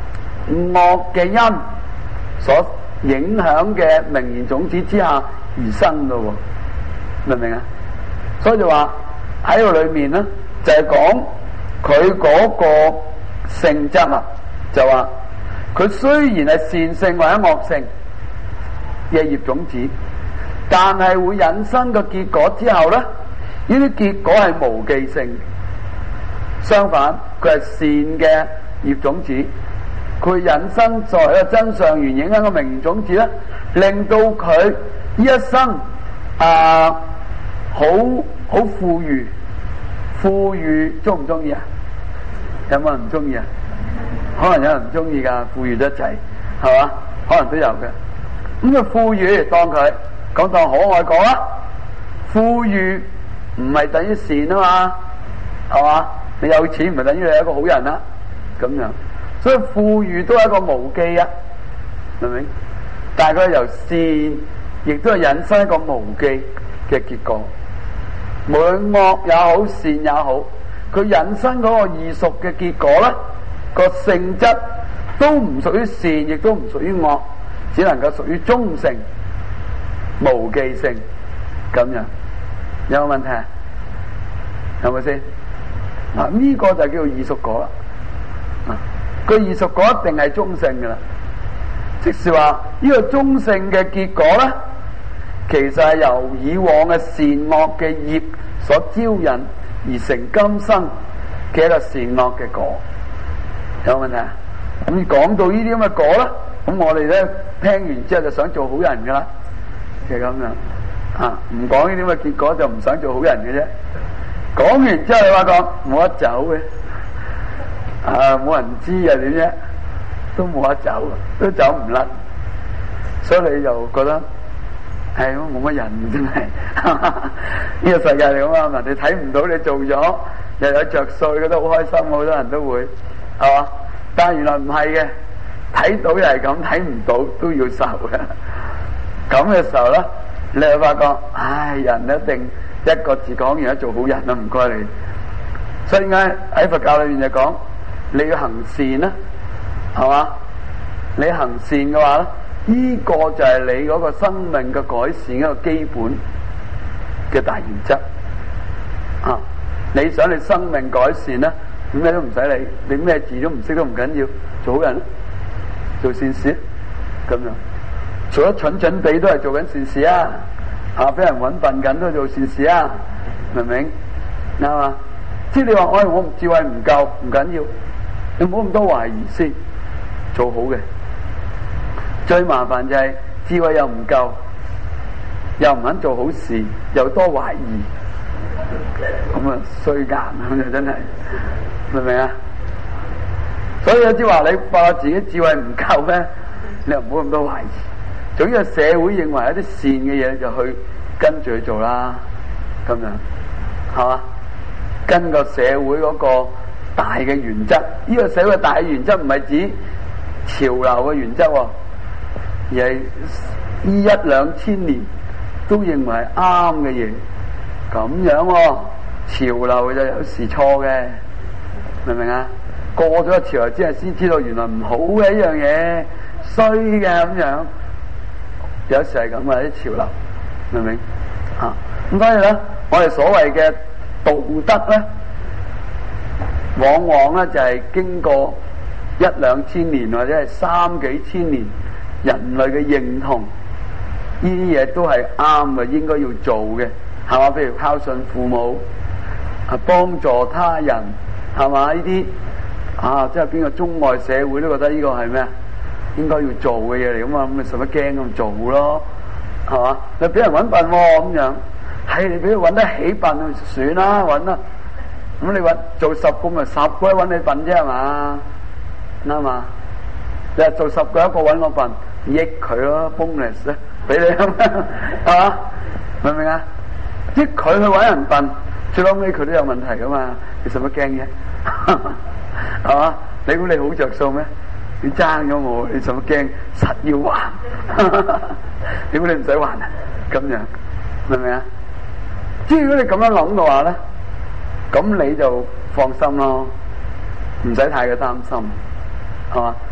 A: 惡嘅因所影響嘅名言種子之下而生嘅，明唔明啊？所以就話喺個裏面咧，就係講佢嗰個性質啊，就話佢雖然係善性或者惡性嘅業種子，但係會引申個結果之後咧，呢啲結果係無記性。相反，佢係善嘅業種子，佢引申作為一個真相緣影響個名言種子咧，令到佢呢一生啊好好富裕，富裕中唔中意啊？有冇人唔中意啊？可能有人唔中意噶，富裕得滯，係嘛？可能都有嘅。咁啊，富裕當佢講當可愛講啦，富裕唔係等於善啊嘛，係嘛？你有錢唔係等於你係一個好人啦，咁樣，所以富裕都係一個無記啊，明唔明？但係佢由善，亦都係引申一個無記嘅結果。無論惡也好，善也好，佢引申嗰個異熟嘅結果咧，個性質都唔屬於善，亦都唔屬於惡，只能夠屬於中性、無記性咁樣。有冇問題啊？係咪先？嗱，呢個就叫做異熟果啦。啊，個異熟果一定係中性噶啦，即是話呢個中性嘅結果咧，其實係由以往嘅善惡嘅業所招引而成今生嘅一個善惡嘅果。有冇問題啊？咁講到呢啲咁嘅果啦，咁我哋咧聽完之後就想做好人噶啦，就係咁樣啊。唔講呢啲咁嘅結果就唔想做好人嘅啫。講完之後你話講冇得走嘅，啊冇人知啊點啫，都冇得走，都走唔甩，所以你就覺得係冇乜人真係呢個世界嚟咁啊！人哋睇唔到你做咗又有着數，覺得好開心，好多人都會係嘛？但係原來唔係嘅，睇到又係咁，睇唔到都要受嘅。咁嘅時候咧，你就發覺唉，人一定。一個字講完，做好人啦，唔該你。所以點解喺佛教裏面就講你要行善啦，係嘛？你行善嘅話咧，呢個就係你嗰個生命嘅改善一個基本嘅大原則。啊，你想你生命改善咧，咩都唔使理，你咩字都唔識都唔緊要，做好人，做善事，咁樣做得蠢蠢地都係做緊善事啊！啊！俾人搵笨緊都做善事啊，明唔明？啱嘛？即係你話我我智慧唔夠，唔緊要，你唔好咁多懷疑先，做好嘅。最麻煩就係智慧又唔夠，又唔肯做好事，又多懷疑，咁啊衰硬咁就真係，明唔明啊？所以有啲話你話自己智慧唔夠咩？你又唔好咁多懷疑。總之社會認為一啲善嘅嘢就去跟住去做啦，咁樣係嘛？跟個社會嗰個大嘅原則，呢、這個社會嘅大原則唔係指潮流嘅原則，而係呢一兩千年都認為係啱嘅嘢，咁樣潮流就有時錯嘅，明唔明啊？過咗個潮流之後先知道原來唔好嘅一樣嘢，衰嘅咁樣。有時係咁啊，啲潮流，明唔明？啊，咁所以咧，我哋所謂嘅道德咧，往往咧就係經過一兩千年或者係三幾千年人類嘅認同，呢啲嘢都係啱嘅，應該要做嘅，係嘛？譬如孝順父母，啊幫助他人，係嘛？呢啲啊，即係邊個中外社會都覺得呢個係咩啊？應該要做嘅嘢嚟，咁啊，咁你使乜驚咁做咯？係嘛？你俾人搵笨咁、哦、樣，係你俾佢搵得起笨就算啦，搵啦。咁你搵做十個咪十個搵你笨啫，係嘛？啱嘛？你話做十個一個搵我笨，益佢咯 bonus 咧，俾你係嘛？明唔明啊？益佢去搵人笨，最後尾佢都有問題噶嘛？你使乜驚啫？係嘛？你估你好着數咩？你爭咗我，你使乜驚？實要還，點解你唔使還啊？咁樣明唔明啊？即係如果你咁樣諗嘅話咧，咁你就放心咯，唔使太過擔心，係嘛？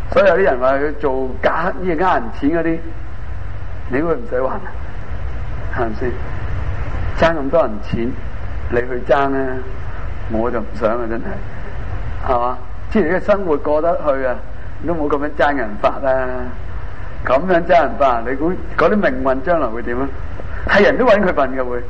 A: 所以有啲人話佢做假乞衣呃人錢嗰啲，你會唔使還啊？係咪先？爭咁多人錢，你去爭咧，我就唔想啊！真係，係嘛？即係你嘅生活過得去啊，都冇咁樣爭人法啦。咁樣爭人法，你估嗰啲命運將來會點啊？係人都揾佢笨嘅會，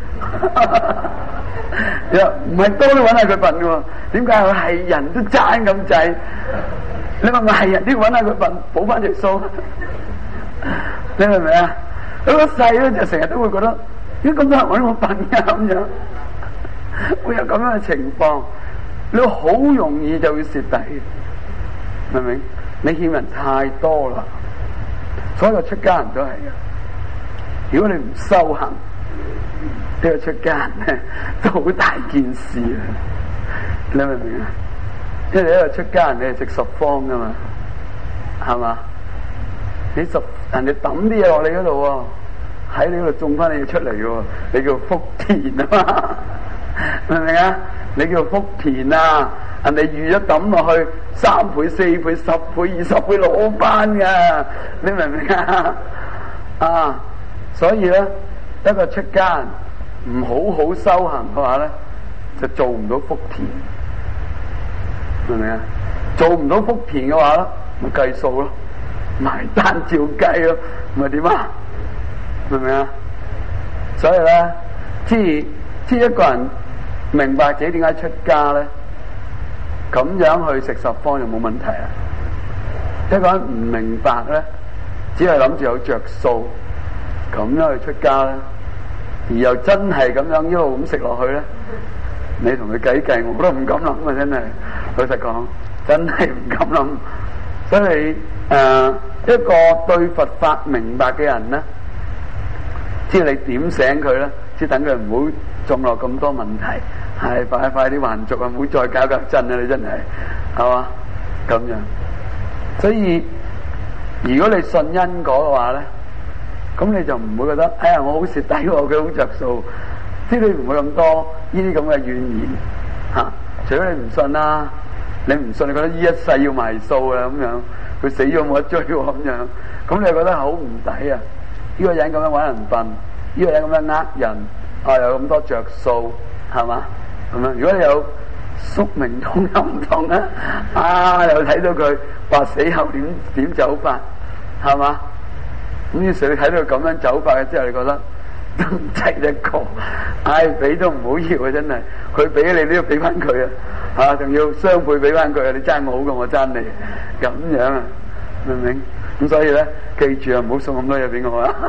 A: 又唔係多都揾下佢笨嘅喎。點解佢係人都爭咁滯？你話我係人都要揾下佢笨，補翻條數。你明唔明啊？嗰個細咧就成日都會覺得，點解咁多人揾我笨㗎咁樣？會有咁樣嘅情況，你好容易就會蝕底，明唔明？你欠人太多啦，所有出家人都係嘅。如果你唔修行，呢個出家人咧都好大件事啊！你明唔明啊？因為你一個出家人，你係食十方噶嘛，係嘛？你十人哋抌啲嘢落你嗰度喎，喺你嗰度種翻你嘢出嚟嘅喎，你叫福田啊嘛，明唔明啊？你叫福田啊！人哋預咗抌落去三倍、四倍、十倍、二十倍攞翻㗎，你明唔明啊？啊！所以咧，一個出家人唔好好修行嘅話咧，就做唔到福田，明唔明啊？做唔到福田嘅話咧，咪計數咯，埋單照計咯，咪點啊？明唔明啊？所以咧，即係即係一個人明白自己點解出家咧，咁樣去食十方就冇問題啊！一個人唔明白咧，只係諗住有着數。咁樣去出家咧，而又真係咁樣一路咁食落去咧，你同佢計計，我都唔敢諗啊！真係，老實講，真係唔敢諗。所以誒、呃，一個對佛法明白嘅人咧，即係你點醒佢咧，即係等佢唔好中落咁多問題，係快快啲還俗啊！唔好再搞搞震啊！你真係，係嘛？咁樣。所以如果你信因果嘅話咧，咁你就唔會覺得，哎呀，我好蝕底喎，佢好着數，即係你唔會咁多呢啲咁嘅怨言嚇、啊。除非你唔信啦、啊，你唔信，你覺得呢一世要埋數啦咁樣，佢死咗冇得追喎咁樣，咁你覺得好唔抵啊？呢、這個人咁樣揾人笨，呢、這個人咁樣呃人，啊有咁多着數，係嘛？咁樣，如果你有宿命通又唔同啊，啊又睇到佢話死後點點走法，係嘛？咁於是你睇到佢咁樣走法嘅之後，你覺得都唔值一個，唉、哎，俾都唔好要啊！真係，佢俾你都要俾翻佢啊，嚇，仲要雙倍俾翻佢啊！你爭我好過我爭你，咁樣啊，明唔明？咁所以咧，記住啊，唔好送咁多嘢俾我啊！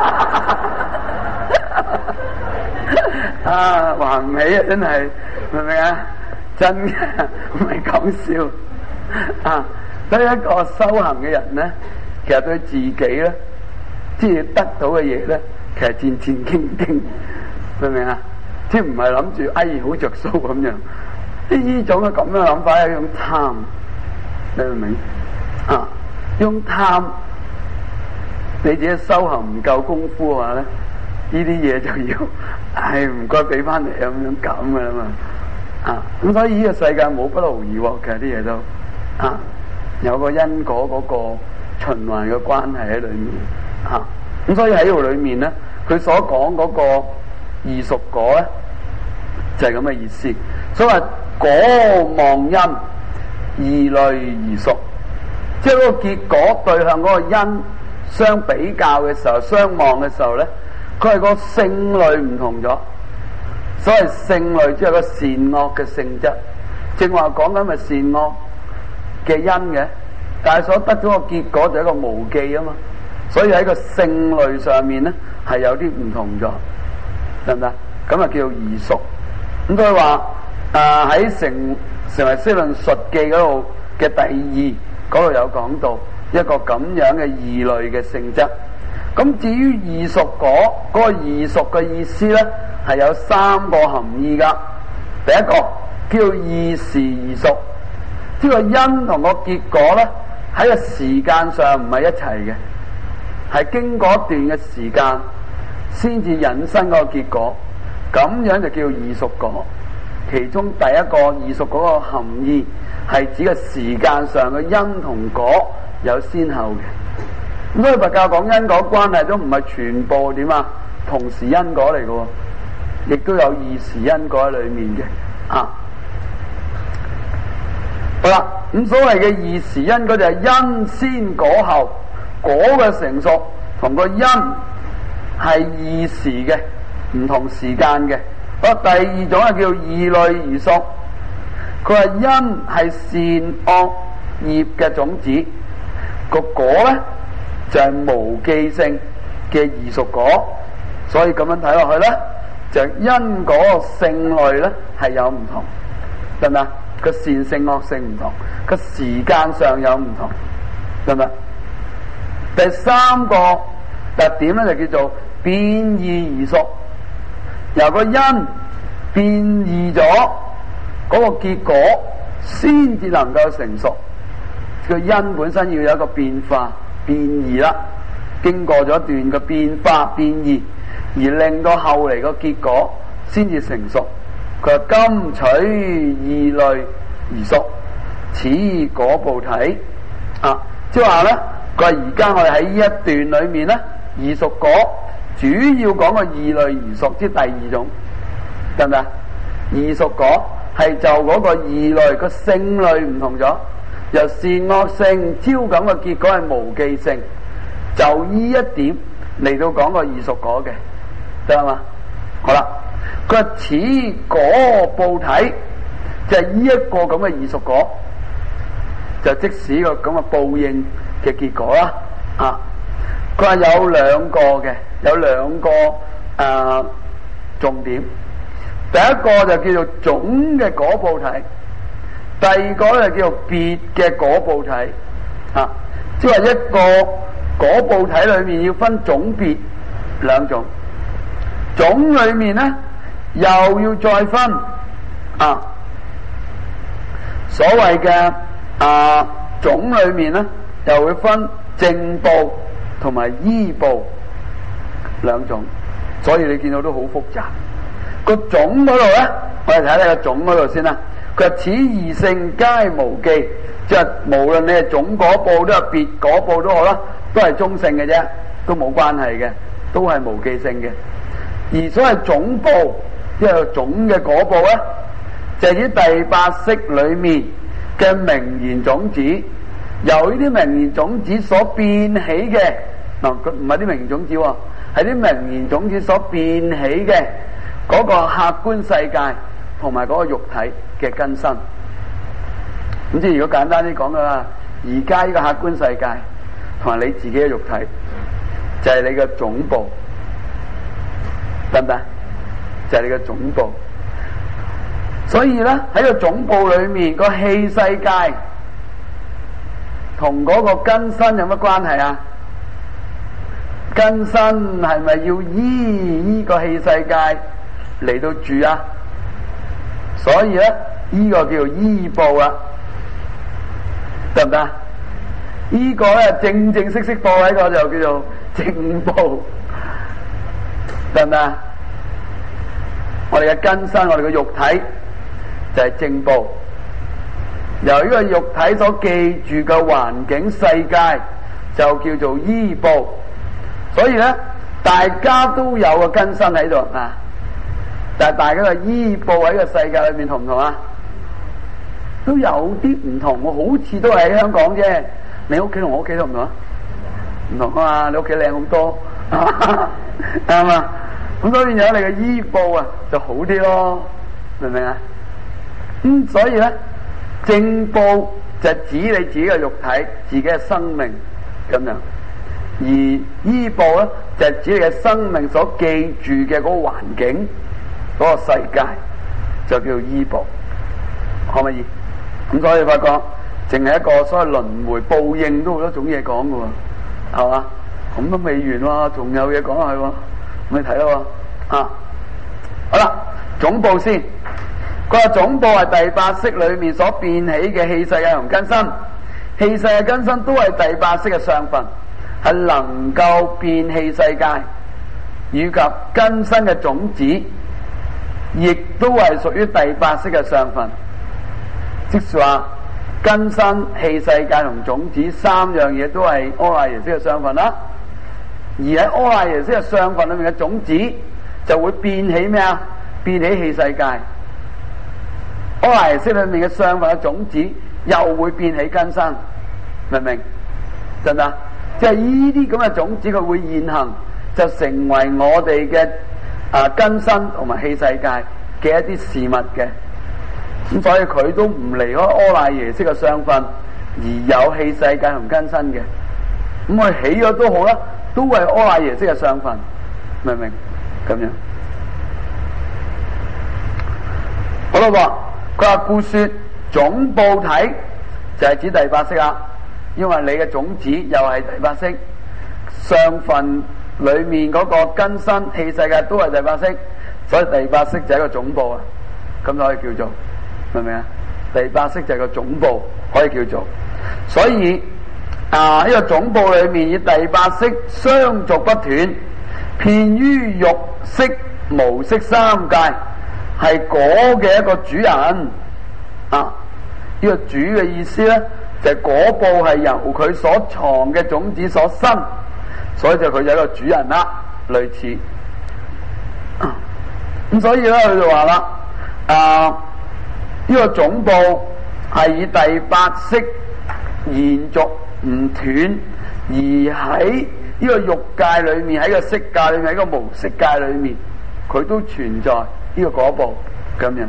A: 啊，還唔起啊！真係，明唔明啊？真嘅，唔係講笑啊！所以一個修行嘅人咧，其實對自己咧，即係得到嘅嘢咧，其實戰戰兢兢，明唔明啊？即係唔係諗住哎好着數咁樣？呢種嘅咁樣諗法係一種貪，你明唔明啊？用貪，你自己修行唔夠功夫嘅話咧，呢啲嘢就要，唉唔該俾翻嚟咁樣咁嘅啦嘛。啊，咁所以呢個世界冇不勞而獲嘅啲嘢都，啊，有個因果嗰個循環嘅關係喺裏面，吓、啊，咁所以喺呢度裏面咧，佢所講嗰個異熟果咧，就係咁嘅意思。所謂果望因，異類而熟，即係嗰個結果對向嗰個因相比較嘅時候，相望嘅時候咧，佢係個性類唔同咗。所謂性類即係個善惡嘅性質，正話講緊咪善惡嘅因嘅，但係所得咗個結果就係一個無記啊嘛，所以喺個性類上面咧係有啲唔同咗，得唔得？咁啊叫做異熟。咁佢話誒喺成成唯識論述記嗰度嘅第二嗰度有講到一個咁樣嘅異類嘅性質。咁至於異熟果嗰、嗰個異熟嘅意思咧，係有三個含義噶。第一個叫異時異熟，呢個因同個結果咧喺個時間上唔係一齊嘅，係經過一段嘅時間先至引申嗰個結果，咁樣就叫異熟果。其中第一個異熟嗰個含義係指個時間上嘅因同果有先後嘅。咁所以佛教講因果關係都唔係全部點啊同時因果嚟嘅喎，亦都有異時因果喺裏面嘅啊。好啦，咁所謂嘅異時因果就係因先果後，果嘅成熟同個因係異時嘅，唔同時間嘅。好，第二種係叫異類而熟。佢話因係善惡業嘅種子，個果咧就係、是、無記性嘅異熟果，所以咁樣睇落去咧，就因果性類咧係有唔同，得唔得？個善性惡性唔同，個時間上有唔同，得唔得？第三個特點咧就叫做變異而熟，由個因變異咗嗰個結果，先至能夠成熟。個因本身要有一個變化變異啦，經過咗一段嘅變化變異，而令到後嚟個結果先至成熟。佢話今取異類而熟，此果報體啊，即係話咧，佢話而家我哋喺呢一段裏面咧，異熟果主要講個異類而熟，即係第二種，得唔得？異熟果係就嗰個異類個性類唔同咗，由善惡性招感嘅結果係無記性，就依一點嚟到講個異熟果嘅，得嘛？好啦。佢話此果報體就係呢一個咁嘅異熟果，就即使個咁嘅報應嘅結果啦。啊，佢話有兩個嘅，有兩個誒、呃、重點。第一個就叫做總嘅果報體，第二個就叫做別嘅果報體。啊，即係話一個果報體裏面要分總別兩種，總裏面咧。又要再分啊，所謂嘅啊種裏面咧，又會分正報同埋依報兩種，所以你見到都好複雜。個種嗰度咧，我哋睇睇個種嗰度先啦。佢話此二性皆無記，即係無論你係總果報都係別果報都好啦，都係中性嘅啫，都冇關係嘅，都係無記性嘅。而所謂總報，即係總嘅果報咧，就係指第八識裏面嘅名言種子，由呢啲名言種子所變起嘅，嗱，佢唔係啲名言種子喎，係啲名言種子所變起嘅嗰個客觀世界同埋嗰個肉體嘅根身。咁即係如果簡單啲講嘅話，而家呢個客觀世界同埋你自己嘅肉體，就係你嘅總報，得唔得？就係你嘅總報。所以咧喺個總報裏面，個器世界同嗰個根身有乜關係啊？根身係咪要依呢個器世界嚟到住啊？所以咧呢個叫做依報啊，得唔得？呢個咧正正式式報喺個就叫做正報，得唔得？我哋嘅根身，我哋嘅肉體就係正報，由呢個肉體所記住嘅環境世界就叫做依報。所以咧，大家都有個根身喺度啊，但係大家嘅依報喺個世界裏面同唔同啊？都有啲唔同，我好似都係喺香港啫。你屋企同我屋企同唔同啊？唔同啊嘛，你屋企靚好多，啱嘛？咁所以有你嘅依報啊，就好啲咯，明唔明啊？咁、嗯、所以咧，正報就指你自己嘅肉體、自己嘅生命咁樣，而依報咧就指你嘅生命所記住嘅嗰個環境、嗰、嗰個世界，就叫做依報，可唔可以？咁所以發覺，淨係一個所謂輪迴報應都好多種嘢講㗎喎，係嘛？咁都未完喎，仲有嘢講下去喎。咁你睇咯喎，啊，好啦，總報先。佢話總報係第八識裏面所變起嘅器世界同根身，器世界根身都係第八識嘅相分，係能夠變器世界以及根身嘅種子，亦都係屬於第八識嘅相分。即是話根身、器世界同種子三樣嘢都係阿賴耶識嘅相分啦。而喺阿賴耶識嘅相分裏面嘅種子就會變起咩啊？變起器世界。阿賴耶識裏面嘅相分嘅種子又會變起根身，明唔明？真唔真？即係呢啲咁嘅種子佢會現行，就成為我哋嘅啊根身同埋器世界嘅一啲事物嘅。咁所以佢都唔離開阿賴耶識嘅相分，而有器世界同根身嘅。咁佢起咗都好啦，都係阿賴耶識嘅相分，明唔明？咁樣好啦喎，佢話故說總報體就係指第八識啦，因為你嘅種子又係第八識，相分裏面嗰個根身器世界都係第八識，所以第八識就係一個總報啊，咁就可以叫做。明唔明啊？第八識就係個總報，可以叫做。所以啊，呢個總報裏面以第八識相續不斷，遍於欲色無色三界，係果嘅一個主人啊。呢個主嘅意思咧，就係果報係由佢所藏嘅種子所生，所以就佢就係一個主人啦，類似。咁所以咧，佢就話啦，啊。呢個總報係以第八識延續唔斷，而喺呢個欲界裏面，喺個色界裏面，喺個無色界裏面，佢都存在呢個果報咁樣。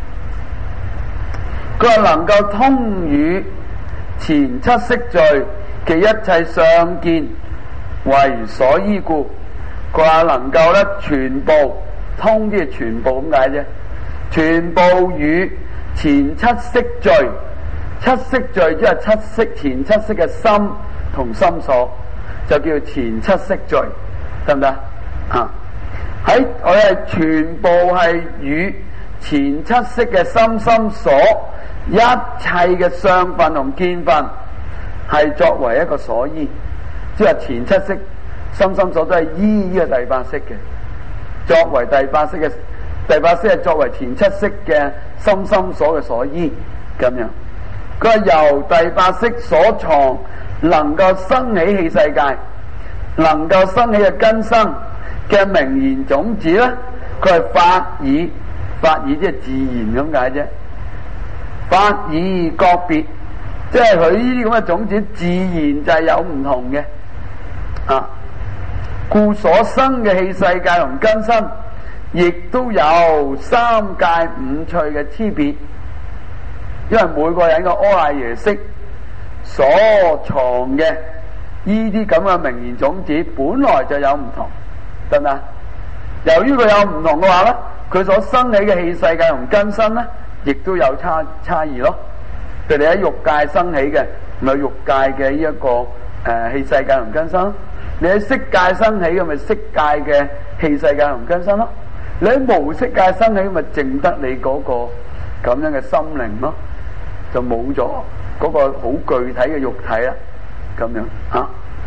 A: 佢話能夠通與前七識罪嘅一切相見為所依故，佢話能夠咧全部通啲係全部咁解啫，全部與前七識罪，七識罪即係七識前七識嘅心同心所，就叫前七識罪，得唔得啊？喺我哋全部係與前七識嘅心心所一切嘅相分同見分，係作為一個所依，即係前七識心心所都係依呢個第八識嘅，作為第八識嘅。第八識係作為前七識嘅心心所嘅所依，咁樣。佢話由第八識所藏，能夠生起器世界，能夠生起嘅根生嘅名言種子咧，佢係法爾，法爾即係自然咁解啫。法爾各別，即係佢呢啲咁嘅種子，自然就係有唔同嘅啊。故所生嘅器世界同根生，亦都有三界五趣嘅差別，因為每個人嘅阿賴耶識所藏嘅呢啲咁嘅名言種子，本來就有唔同，得唔得？由於佢有唔同嘅話咧，佢所生起嘅器世界同根身咧，亦都有差差異咯。譬如你喺欲界生起嘅，咪欲界嘅呢一個誒、呃、器世界同根身；你喺色界生起嘅，咪色界嘅器世界同根身咯。你喺無色界生起，咪淨得你嗰個咁樣嘅心靈咯，就冇咗嗰個好具體嘅肉體啦，咁樣吓。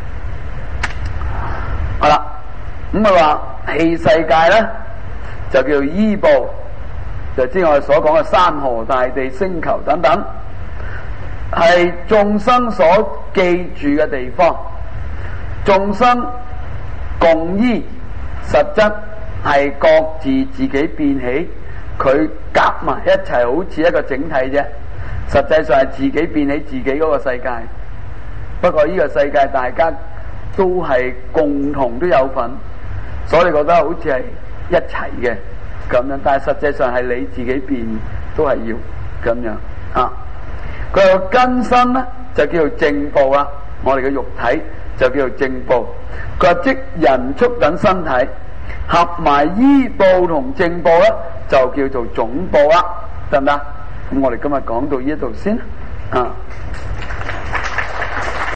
A: 好啦，咁啊話器世界咧就叫做依報，就知我哋所講嘅山河大地、星球等等，係眾生所記住嘅地方，眾生共依，實質係各自自己變起，佢夾埋一齊好似一個整體啫。實際上係自己變起自己嗰個世界。不過呢個世界大家都係共同都有份，所以你覺得好似係一齊嘅咁樣。但係實際上係你自己變，都係要咁樣啊。佢個根身咧就叫做正報啦，我哋嘅肉體就叫做正報。佢話即人畜等身體合埋依報同正報咧，就叫做總報啦，得唔得？咁我哋今日講到呢度先啊。